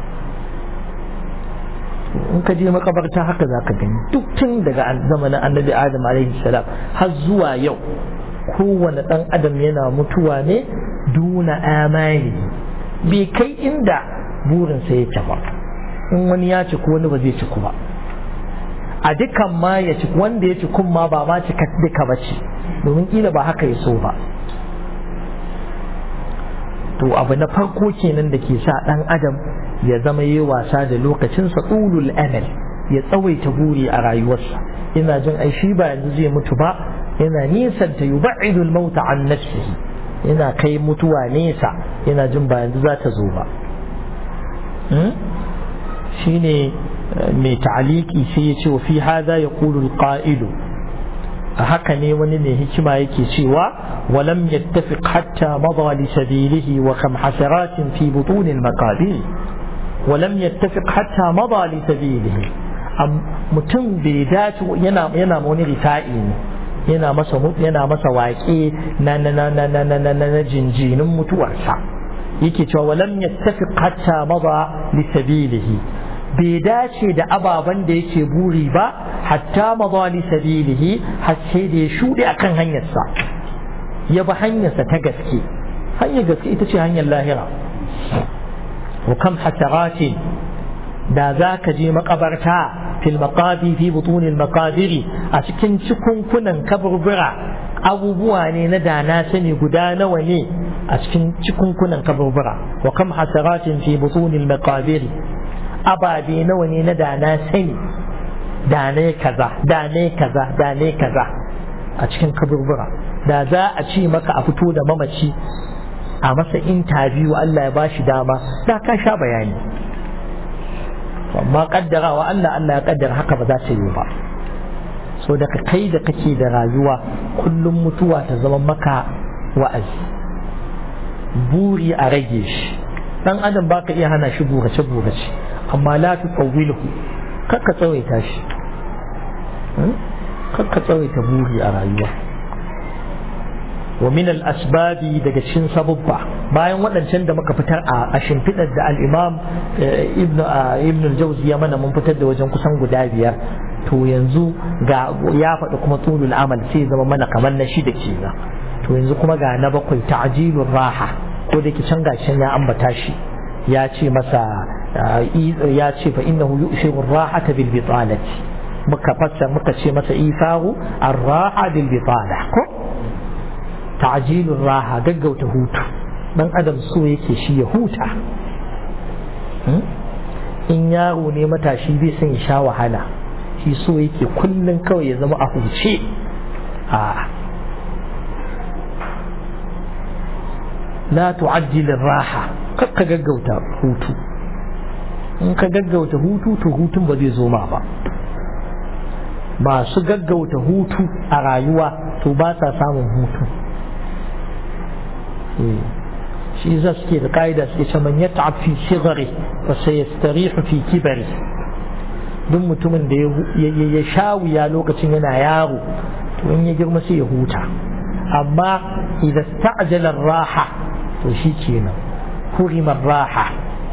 in ka je makabarta haka za ka gani duk tun daga zamanin annabi adam alaihi salam har zuwa yau kowane dan adam yana mutuwa ne duna amali bai kai inda burinsa ya ci ba in wani ya ci ko wani ba zai ci ku ba a dukan ma ya ci wanda ya ci kun ma ba ma ci duka ba ce domin kila ba haka ya so ba to abu na farko kenan da ke sa dan adam ya zama yi wasa da lokacinsa ulul amal ya tsawaita buri a rayuwarsa ina jin ai shi ba yanzu zai mutu ba yana nisan ta yub'idu al-maut an nafsihi yana kai mutuwa nesa yana jin ba yanzu za ta zo ba shine mai ta'aliki sai ya ce wa fi hadha yaqulu al-qa'ilu a haka ne wani mai hikima yake cewa walam yattafiq hatta madha li sabilihi wa kam hasaratin fi butun al-maqabir walam yattafiq hatta madha li sabilihi mutum bai dace yana yana wani rita'i ne yana masa yana masa waƙe na na na na na na na jinjinin mutuwarsa yake cewa walam yattafiq hatta madha li sabilihi bai dace da ababen da yake buri ba hatta madha li sabilihi har sai da ya shuɗe akan hanyarsa ya bi hanyarsa ta gaske hanyar gaske ita ce hanyar lahira wa kam hasaratin da za ka je makabarta fil maqabi fi butun al maqabiri a cikin cikunkunan kaburbura abubuwa ne na dana sani guda nawa ne a cikin cikunkunan kaburbura wa kam hasaratin fi butun al maqabiri ababe nawa ne na dana sani dane kaza dane kaza dane kaza a cikin kaburbura da za a ce maka a fito da mamaci a masa interview Allah ya bashi dama da ka sha bayani amma kaddarawa Allah Allah ya kaddara haka ba za ta yi ba so da kai da kake da rayuwa kullum mutuwa ta zama maka wa'azi buri a rage shi dan adam baka iya hana shi burace burace amma la tuqawwiluhu kakka tsawaita shi kakka tsawaita buri a rayuwa wa min al-asbabi daga cikin sababba bayan waɗancan da muka fitar a shimfidar da al-imam ibn ibn al-jawzi ya mana mun fitar da wajen kusan guda biyar to yanzu ga ya faɗi kuma tulul amal sai zama mana kamar na shida kenan to yanzu kuma ga na bakwai ta'jilur raha ko da ke can gashin ya ambata shi ya ce masa ya ce fa innahu yushiru rahata bil bitalati muka fassara muka ce masa isaru ar-raha bil bitala ko ta'jilur raha gaggauta hutu dan adam so yake shi ya huta in yaro ne matashi bai san ya sha wahala shi so yake kullun kawai ya zama a huce a la tu'ajjil raha kakka gaggauta hutu in ka gaggauta hutu to hutun ba zai zo ma ba masu gaggauta hutu a rayuwa to ba sa samun hutu shi za suke da ka'ida suke ce man yata'ab fi sigari fa sayastarihu fi kibari duk mutumin da ya sha wuya lokacin yana yaro to in ya girma sai ya huta amma idan sta'jala raha to shi kenan hurima raha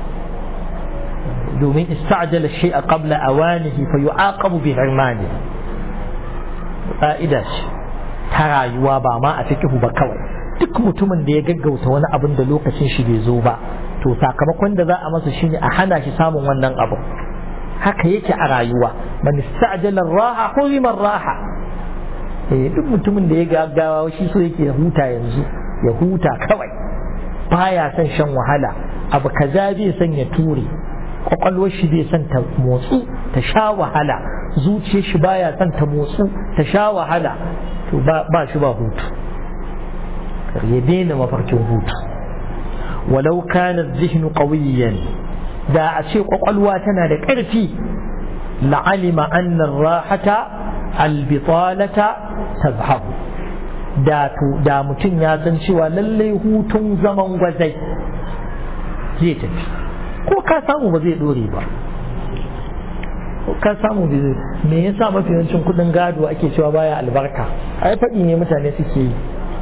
domin ista'jala shay'a qabla awanihi fa yu'aqabu bi hirmani ƙa'ida ce ta rayuwa ba ma a fiqhu ba kawai duk mutumin da ya gaggauta wani abin da lokacin shi bai zo ba to sakamakon da za a masa shine a hana shi samun wannan abu haka yake a rayuwa man ista'jala raha hurima raha eh duk mutumin da ya gaggawa shi so yake huta yanzu ya huta kawai baya son shan wahala abu kaza bai son ya ture kwakwalwar shi bai son ta motsu ta sha wahala zuciyar shi baya son ta motsu ta sha wahala to ba shi ba hutu ya daina mafarkin hutu walau kana zihnu qawiyan da a ce kwakwalwa tana da ƙarfi la'alima anna rahata albitalata tazhabu da to da mutum ya san cewa lallai hutun zaman gwazai zai tafi ko ka samu ba zai dore ba ko ka samu me yasa mafi yawancin kudin gado ake cewa baya albarka ai faɗi ne mutane suke yi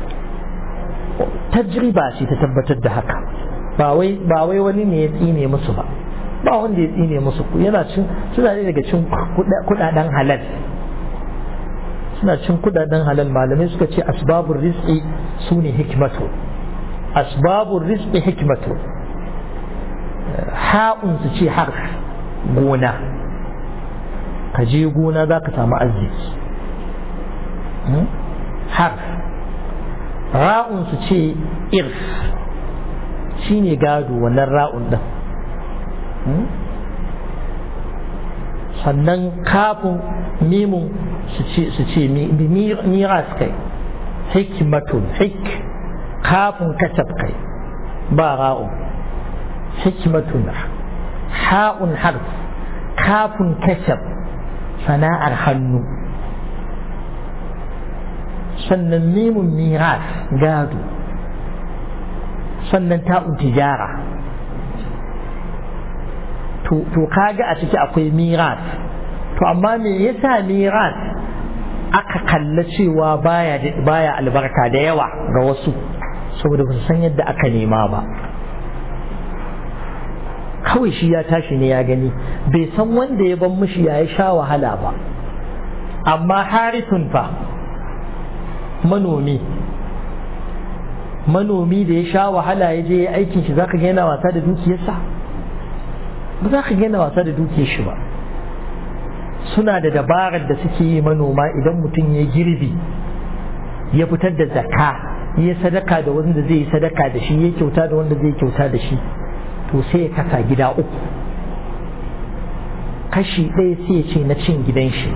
tajriba ce ta tabbatar da haka ba wai ba wai wani ne ya tsine musu ba ba wanda ya tsine musu yana cin suna ne daga cin kudaden halal suna cin kudaden halal malamai suka ce asbabur rizqi sune hikmatu asbabur rizqi hikmatu ha'un su ce harf gona ka je gona za ka samu arziki harf ra'un su ce irf shine gado wannan ra'un din sannan kafin mimun su ce su ce miras kai hikmatun hik kafin kasab kai ba ra'un hikmatun ha'un harf kafin kasab sana'ar hannu sannan mimun miras gado sannan ta'un tijara to kaga a ciki akwai miras to amma me yasa miras aka kalla cewa baya baya albarka da yawa ga wasu saboda ba su san yadda aka nema ba kawai shi ya tashi ne ya gani bai san wanda ya ban mishi ya yi sha wahala ba amma harithun fa manomi manomi da ya sha wahala ya je aikin shi zaka ga yana wasa da dukiyarsa ba za ka ga yana wasa da dukiyar shi ba suna da dabarar da suke yi manoma idan mutum ya girbi ya fitar da zakka ya sadaka da wanda zai yi sadaka da shi ya kyauta da wanda zai kyauta da shi to sai ya kasa gida uku kashi ɗaya sai ya ce na cin gidan shi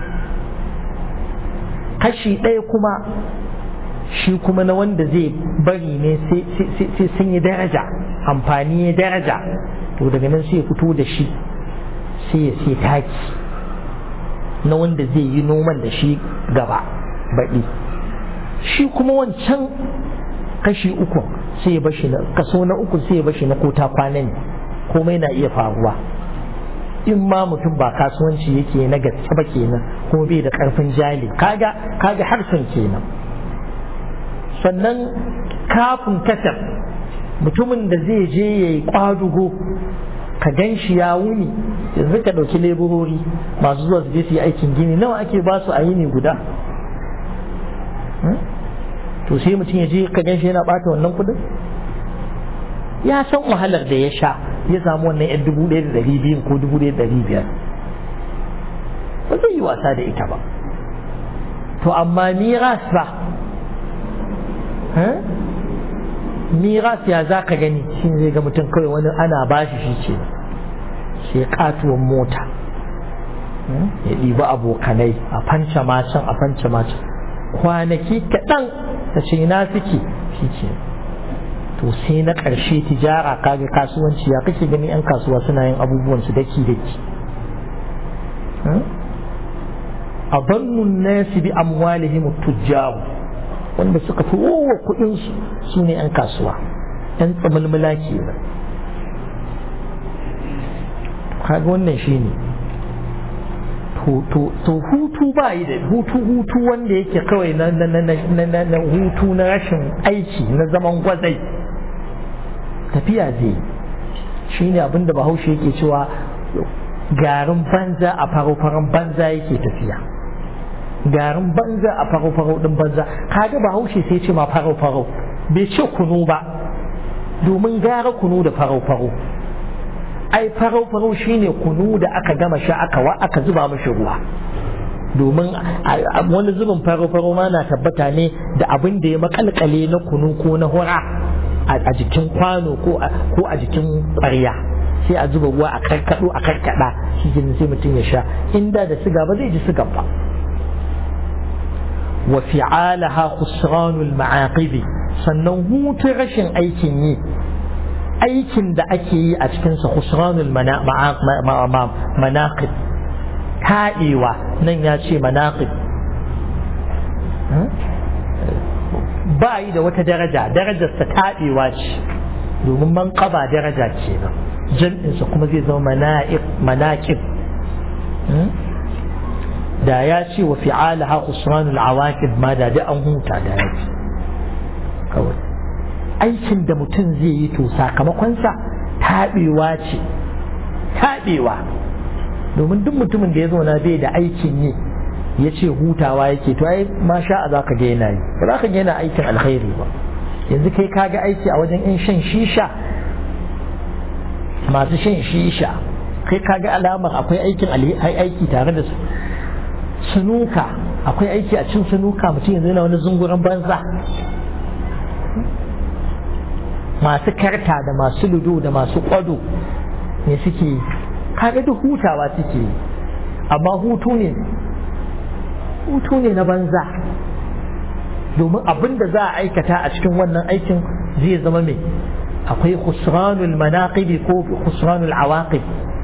kashi ɗaya kuma shi kuma na wanda zai bari ne sai sun yi daraja amfani ya daraja to daga nan sai ya fito da shi sai ya sai taki na wanda zai yi noman da shi gaba baɗi shi kuma wancan kashi uku sai ya bashi na kaso na uku sai ya bashi na kota kwanan komai na iya faruwa in ma mutum ba kasuwanci yake na gaske ba kenan kuma bai da karfin jali kaga kaga harshen kenan sannan kafin kasar mutumin da zai je ya yi kwadugo ka gan shi ya wuni yanzu ka ɗauki leburori masu zuwa su je su yi aikin gini nawa ake ba su a yini guda to sai mutum ya je ka gan shi yana ɓata wannan kudin ya san wahalar da ya sha ya samu wannan yan dubu ɗaya da ɗari biyu ko dubu ɗaya da ɗari biyar ba zai yi wasa da ita ba to amma miras ba miras ya za ka gani shi zai ga mutum kawai wani ana bashi shi ce sai katuwan mota ya ɗiba abokanai a fanca macen a fanca macen kwanaki kaɗan ta ce na suke shi ce to sai na ƙarshe tijara kaga kasuwanci ya kake gani 'yan kasuwa suna yin abubuwan su daki daki a bannun nasi bi amwalihim tujjaru wanda suka fi wowa kuɗinsu su ne 'yan kasuwa 'yan tsamulmula ke nan kaga wannan shi ne to hutu ba yi da hutu hutu wanda yake kawai na hutu na rashin aiki na zaman gwazai tafiya zai shi ne abinda bahaushe yake cewa garin banza a faro-faron banza yake tafiya garin banza a faro-faro din banza kaga bahaushe sai ce ma faro-faro bai ce kunu ba domin gara kunu da faro-faro ai faro-faro shine kunu da aka gama sha aka wa aka zuba mashi ruwa domin wani zubin faro-faro ma na tabbata ne da abin da ya makalkale na kunu ko na hura a jikin kwano ko a jikin ƙwarya sai a zuba ruwa a karkado a karkada shi sai mutum ya sha inda da siga ba zai ji sigan ba wa fi'alaha khusranul ma'aqibi sannan hutun rashin aikin yi aikin da ake yi a cikinsa khusranul manaqib taɗewa nan ya ce manaqib ba yi da wata daraja darajarsa taɗewa ce domin manqaba daraja ce nan jam'insa kuma zai zama manaqib da ya ce wa fi'alaha khusranul awaqib ma da an huta da yake kawai aikin da mutum zai yi to sakamakonsa taɓewa ce taɓewa domin duk mutumin da ya zauna bai da aikin yi ya ce hutawa yake to ai ma sha za ka ga yana yi ba za ka ga yana aikin alkhairi ba yanzu kai ka ga aiki a wajen yan shan shisha masu shan shisha kai ka ga alamar akwai aikin aiki tare da su sunuka akwai aiki a cin sunuka mutum yanzu yana wani zunguran banza masu karta da masu ludo da masu kwado ne suke kaga duk hutawa suke amma hutu ne hutu ne na banza domin abin da za a aikata a cikin wannan aikin zai zama mai akwai khusranul manaqibi ko khusranul awaqib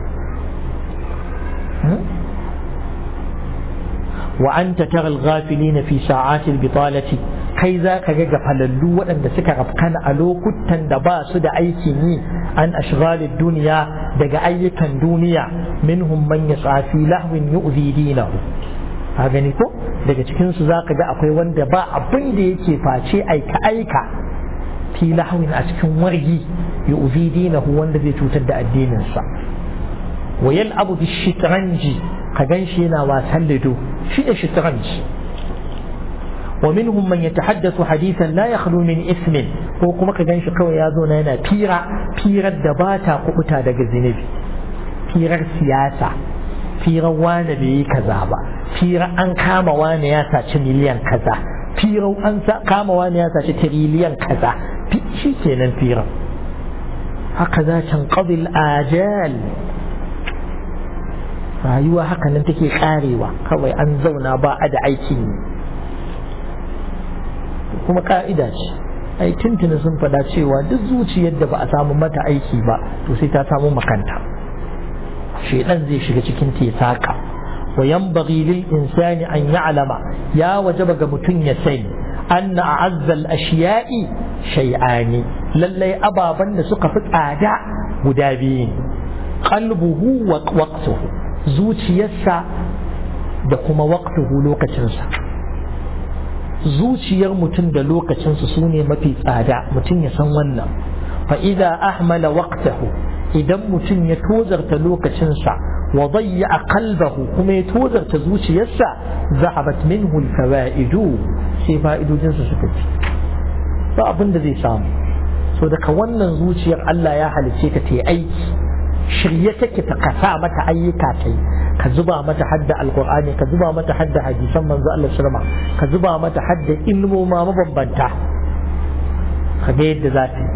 wa anta tara al-ghafilina fi sa'ati al-bitalati kai za ka ga gafalallu waɗanda suka rafkana a lokutan da ba su da aikin yi an ashghalid duniya daga ayyukan duniya minhum man yas'a fi lahwin yu'zi dinahu ka gani ko daga cikin su zaka ga akwai wanda ba abin da yake face aika aika fi lahwin a cikin wargi yu'zi dinahu wanda zai cutar da addinin sa wa yal'abu bish-shitranji ka ganshi yana wasan lido shi da shitranji ومنهم من يتحدث حديثا لا يخلو من إثم ko kuma ka ganshi kawai ya zo na yana fira firar da ba ta kubuta daga zinubi firar siyasa firar wane bai yi kaza ba firar an kama wane ya saci miliyan kaza firar an kama wane ya saci tiriliyan kaza shi kenan firar haka za can qadil ajal rayuwa haka nan take karewa kawai an zauna ba a da aikin yi kuma ka'ida ce ai tuntuni sun faɗa cewa duk zuciyar da ba a samu mata aiki ba to sai ta samu makanta shedan zai shiga cikin tesaka wa yanbaghi lil insani an ya'lama ya wajaba ga mutun ya sani anna a'azza al ashiya'i shay'ani lallai ababan da suka fi tsada guda biyu qalbuhu wa waqtuhu zuciyarsa da kuma waqtuhu lokacinsa zuciyar mutum da lokacinsa su ne mafi tsada mutum ya san wannan fa'ida ahmala waqtahu idan mutum ya tozarta lokacinsa wa dayya qalbahu kuma ya tozarta zuciyarsa zahabat minhu alfawaidu sai fa'idojinsa suka ci ba abin da zai samu so daga wannan zuciyar Allah ya halice ka ta yi aiki shirye take ta kasa mata ayyuka ta yi ka zuba mata hadda alqur'ani ka zuba mata hadda hadisan manzo Allah sallama ka zuba mata hadda ilmoma mabambanta ka ga yadda za ta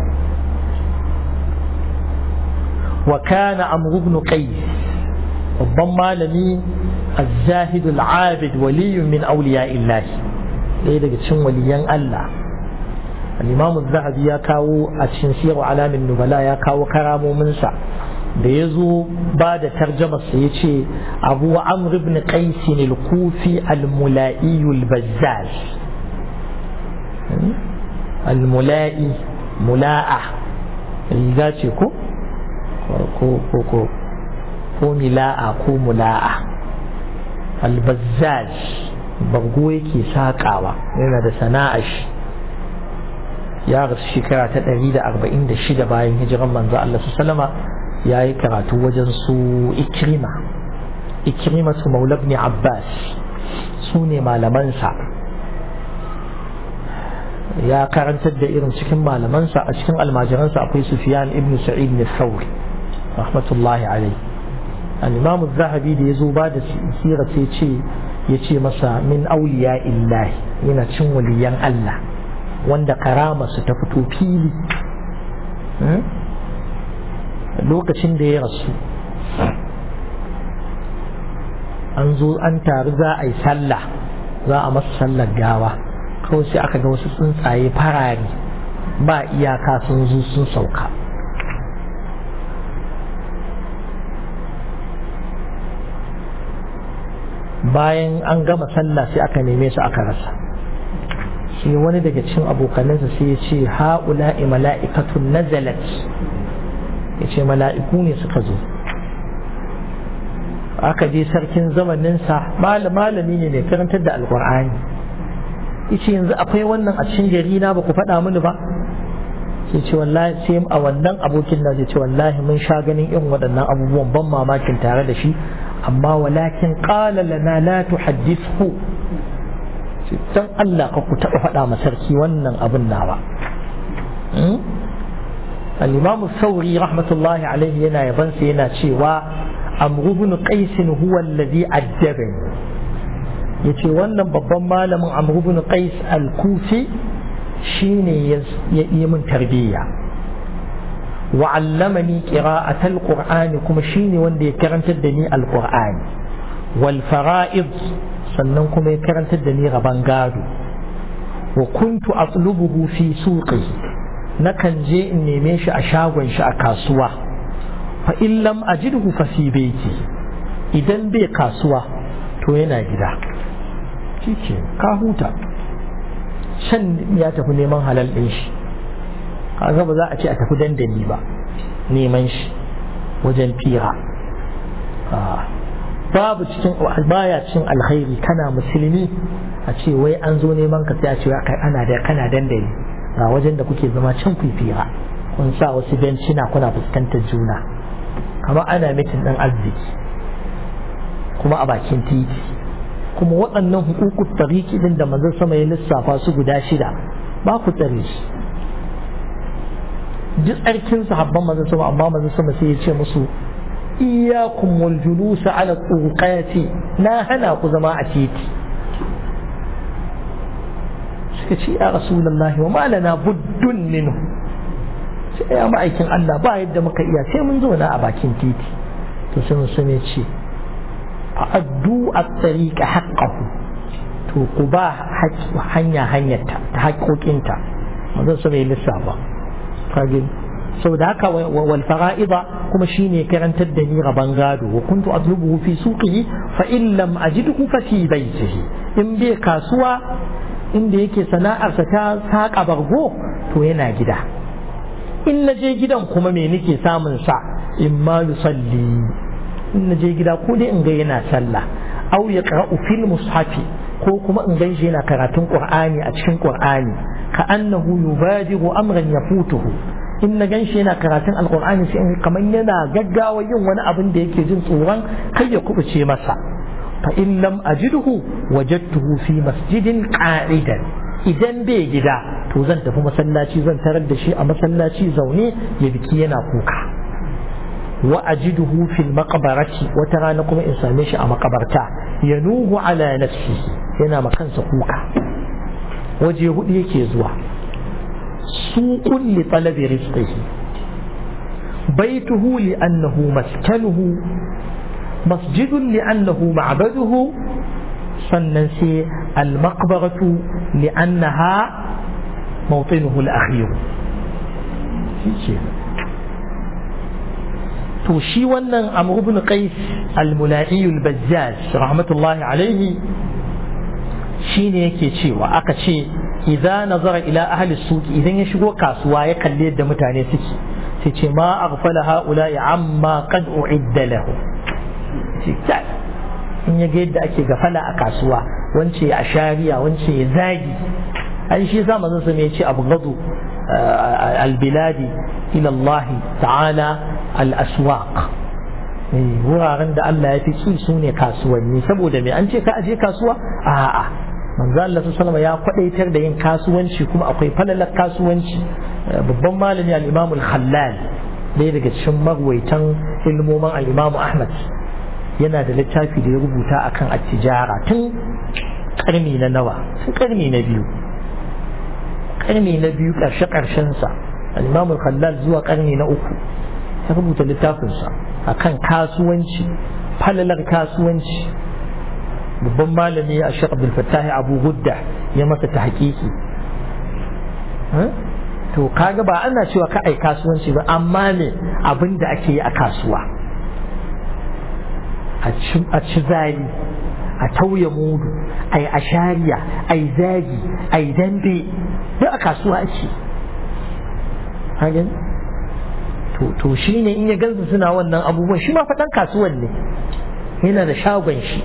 wa kana amr ibn qais babban malami az-zahid al-abid wali min awliya illah ɗaya daga cikin waliyan Allah al-imam az-zahabi ya kawo a cikin siyar alamin nubala ya kawo karamomin sa da ya zo ba da tarjamarsa ya ce abu amr ibn qaisin al-kufi al-mula'i al-bazzaz al-mula'i mula'a riga ce ko ko ko ko ko mila'a ko mula'a al-bazzaz bargo yake sakawa yana da sana'a shi ya rasu shekara ta ɗari da arba'in da shida bayan hijiran manzo Allah sallama. Ya yi karatu wajen su ikrima ikrima su maula ibn abbas su ne malamansa. Ya karantar da irin cikin malamansa a cikin almajiransa akwai sufyan ibn sa'id ibn thawri rahmatullahi alayhi. al-imam az-zahabi da yazo ba da sira sai ce yace masa min awliya illahi, yana cin waliyan Allah wanda karama su ta fito fili. Lokacin da ya rasu an zo an taru za a yi sallah, za a masa sallar gawa, kawai sai aka ga wasu tsuntsaye farare ba iyaka sun zo sun sauka. Bayan an gama sallah sai aka neme su aka rasa. Shi wani daga cikin abokanansa sai ya ce ha'ula'i mala'ikatun nazalat, ya ce mala'iku ne suka zo. Aka je sarkin zamaninsa malami ne mai karantar da alkur'ani, ya ce yanzu akwai wannan a cikin gari na ba ku faɗa mini ba. sai ce wallahi sai a wannan abokin na zai ce wallahi mun sha ganin irin waɗannan abubuwan ban mamakin tare da shi, amma walakin qala lana la tuhaddithu, dan Allah ka ku taɓa faɗa ma sarki wannan abin nawa. al-imam Thawri rahmatullahi alaihi yana yabansa yana cewa Amr ibn Qais huwa alladhi addabani, yace wannan babban malamin Amr ibn Qais al-Kufi shine ya yi min tarbiyya, wa 'allamani qira'at al-Qur'an, kuma shine wanda ya karantar da ni al-Qur'ani, wal fara'id, sannan kuma ya karantar da ni raban gado. Wa kuntu atlubuhu fi suqihi, nakan je in neme shi a shagon shi a kasuwa. Fa in lam ajidhu fa fi baiti, idan bai kasuwa to yana gida. Shike ka huta, can ya tafi neman halal din shi, kaga ba za a ce a tafi dandali ba neman shi wajen fira. Babu cikin baya cikin alkhairi kana musulmi a ce wai an zo neman ka sai a ce ana da kana dandali ga wajen da kuke zama can fifira, kun sa wasu bencina kuna fuskantar juna kamar ana mitin ɗan arziki kuma a bakin titi. Kuma waɗannan hukukun tariki din da manzon sama ya lissafa su guda shida ba ku tsare shi. Duk tsarkin sahabban manzon sama, amma manzon sama sai ya ce musu iyyakum wal julus ala turuqati, na hana ku zama a titi. Suka ce ya rasulullahi wa ma lana buddun minhu, sai ya ma'aikin Allah ba yadda muka iya sai mun zo na a bakin titi. To sai mun sune ce fa'addu at-tariqa haqqahu, to ku ba hanya hanyarta ta haƙoƙinta. manzon sa bai lissafa kage saboda haka wal fara'ida kuma shine karantar da ni raban gado. Wa kuntu atlubuhu fi suqihi fa in lam ajidhu fa fi baytihi, in bai kasuwa inda yake sana'arsa ta saƙa bargo to yana gida. In na je gidan kuma me nake samun sa, in ma yusalli, in na je gida ko dai in ga yana sallah, au ya qara'u fil mushafi, ko kuma in ga shi yana karatun qur'ani a cikin qur'ani, ka annahu yubadiru amran yafutuhu. In na ganshi yana karatun alqur'ani sai kamar yana gaggawa yin wani abin da yake jin tsoron kai ya kubuce masa. Fa in lam ajidhu wajadtuhu fi masjidin qa'idan, idan bai gida to zan tafi masallaci, zan tarar da shi a masallaci zaune ya biki yana kuka. Wa ajiduhu fil maqbarati, wata rana kuma in same shi a makabarta yanuhu ala nafsihi, yana makansa kuka. Waje hudu yake zuwa: suqun li talabi rizqihi, baituhu li annahu maskanuhu, masjidun li annahu ma'baduhu, sannan sai al maqbaratu li annaha mawtinuhu al akhir. to shi wannan Amr ibn Qais al-Mula'i al-Bazzaz rahmatullahi alayhi shine yake cewa, aka ce idza nazara ila ahli suq, idan ya shigo kasuwa ya kalle yadda mutane suke sai ce ma aghfala haula'i amma qad u'idda lahu. in ya ga yadda ake gafala a kasuwa, wance ya shariya, wance ya zagi, ai shi yasa manzon sa ya ce abu gado albiladi ila Allah ta'ala al-aswaq wuraren da Allah ya fi ki su ne kasuwanni saboda me an ce ka aje kasuwa a'a manzo Allah sallallahu ya kwadaitar da yin kasuwanci kuma akwai falalar kasuwanci babban malami al-Imam al-Khallal ɗaya daga cikin magwaitan ilmomin al-Imam Ahmad yana da littafi da ya rubuta akan at-tijara tun karni na nawa tun karni na biyu karni na biyu karshe karshen sa al-Imam al-Khallal zuwa karni na uku ya rubuta littafin sa akan kasuwanci falalar kasuwanci babban malami a Sheikh Abdul Fattah Abu Gudda ya masa ta hakiki to kaga ba ana cewa ka ai kasuwanci ba amma ne abin da ake yi a kasuwa a ci zali a tauye mudu ai ashariya ai zagi ai dambe duk a kasuwa ake hagan to to shine in ya gansu suna wannan abubuwan shi ma faɗan kasuwan ne yana da shagon shi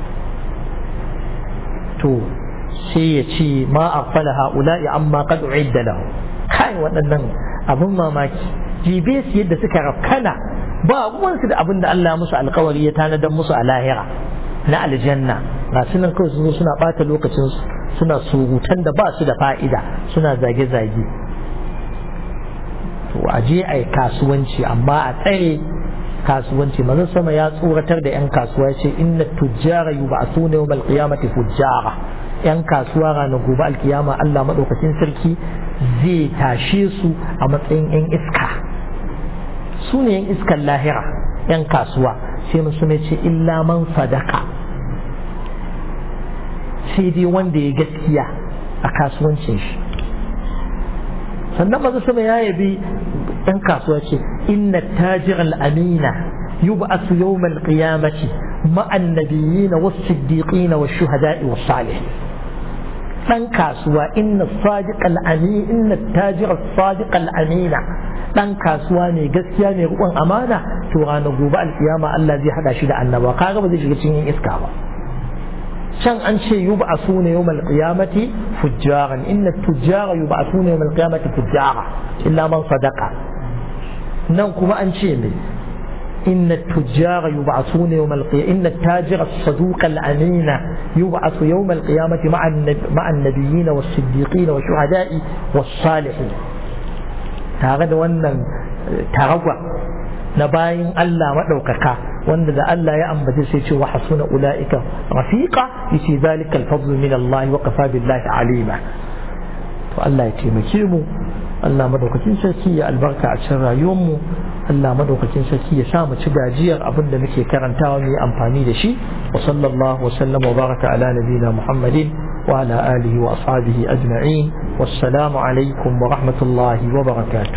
to sai ya ce ma aqfala haula'i amma qad uidda lahu kai waɗannan abun mamaki jibe su yadda suka rafkana ba ruwansu da abin da Allah musu alkawari ya tanadar musu a lahira na aljanna ga su nan kawai su zo suna ɓata lokacinsu suna surutan da ba su da fa'ida suna zage-zage to a je a yi kasuwanci amma a tsare kasuwanci manzon sama ya tsoratar da 'yan kasuwa ya ce inna tujjara yub'athuna yawmal qiyamati fujjara 'yan kasuwa ranar gobe alkiyama Allah madaukakin sarki zai tashe su a matsayin 'yan iska su ne 'yan iskan lahira 'yan kasuwa sai musu ne ce illa man sadaka sai dai wanda ya gaskiya a kasuwancin shi sannan mazu sama ya yabi ɗan kasuwa ce inna tajir al'amina yub'asu yawmal qiyamati ma'an nabiyyin was-siddiqin wash-shuhada'i was-salihin ɗan kasuwa inna sadiq al-amin inna tajir as-sadiq al-amina ɗan kasuwa mai gaskiya mai riƙon amana to ranar gobe alƙiyama Allah zai hada shi da annaba kaga ba zai shiga cikin iska ba can an ce yub'asuna yawmal qiyamati fujjaran inna tujjara yub'asuna yawmal qiyamati fujjara illa man sadaqa nan kuma an ce me inna tujjara yub'asuna yawmal qiyamati inna tajira as-saduqa al-amina yub'asu yawmal qiyamati ma'a an-nabiyyin was-siddiqin wash-shuhada'i was-salihin tare da wannan taragwa na bayin Allah madaukaka wanda da Allah ya ambace sai ce wa hasuna ulaika rafiqa yace zalika al-fadlu min Allah wa kafa billahi alima to Allah ya taimake mu Allah madaukakin sarki ya albarka a cikin rayuwar mu Allah madaukakin sarki ya sa mu ci gajiyar abin da muke karantawa mu yi amfani da shi wa sallallahu wa sallam wa baraka ala nabiyina Muhammadin wa ala alihi wa ashabihi ajma'in wassalamu alaikum wa rahmatullahi wa barakatuh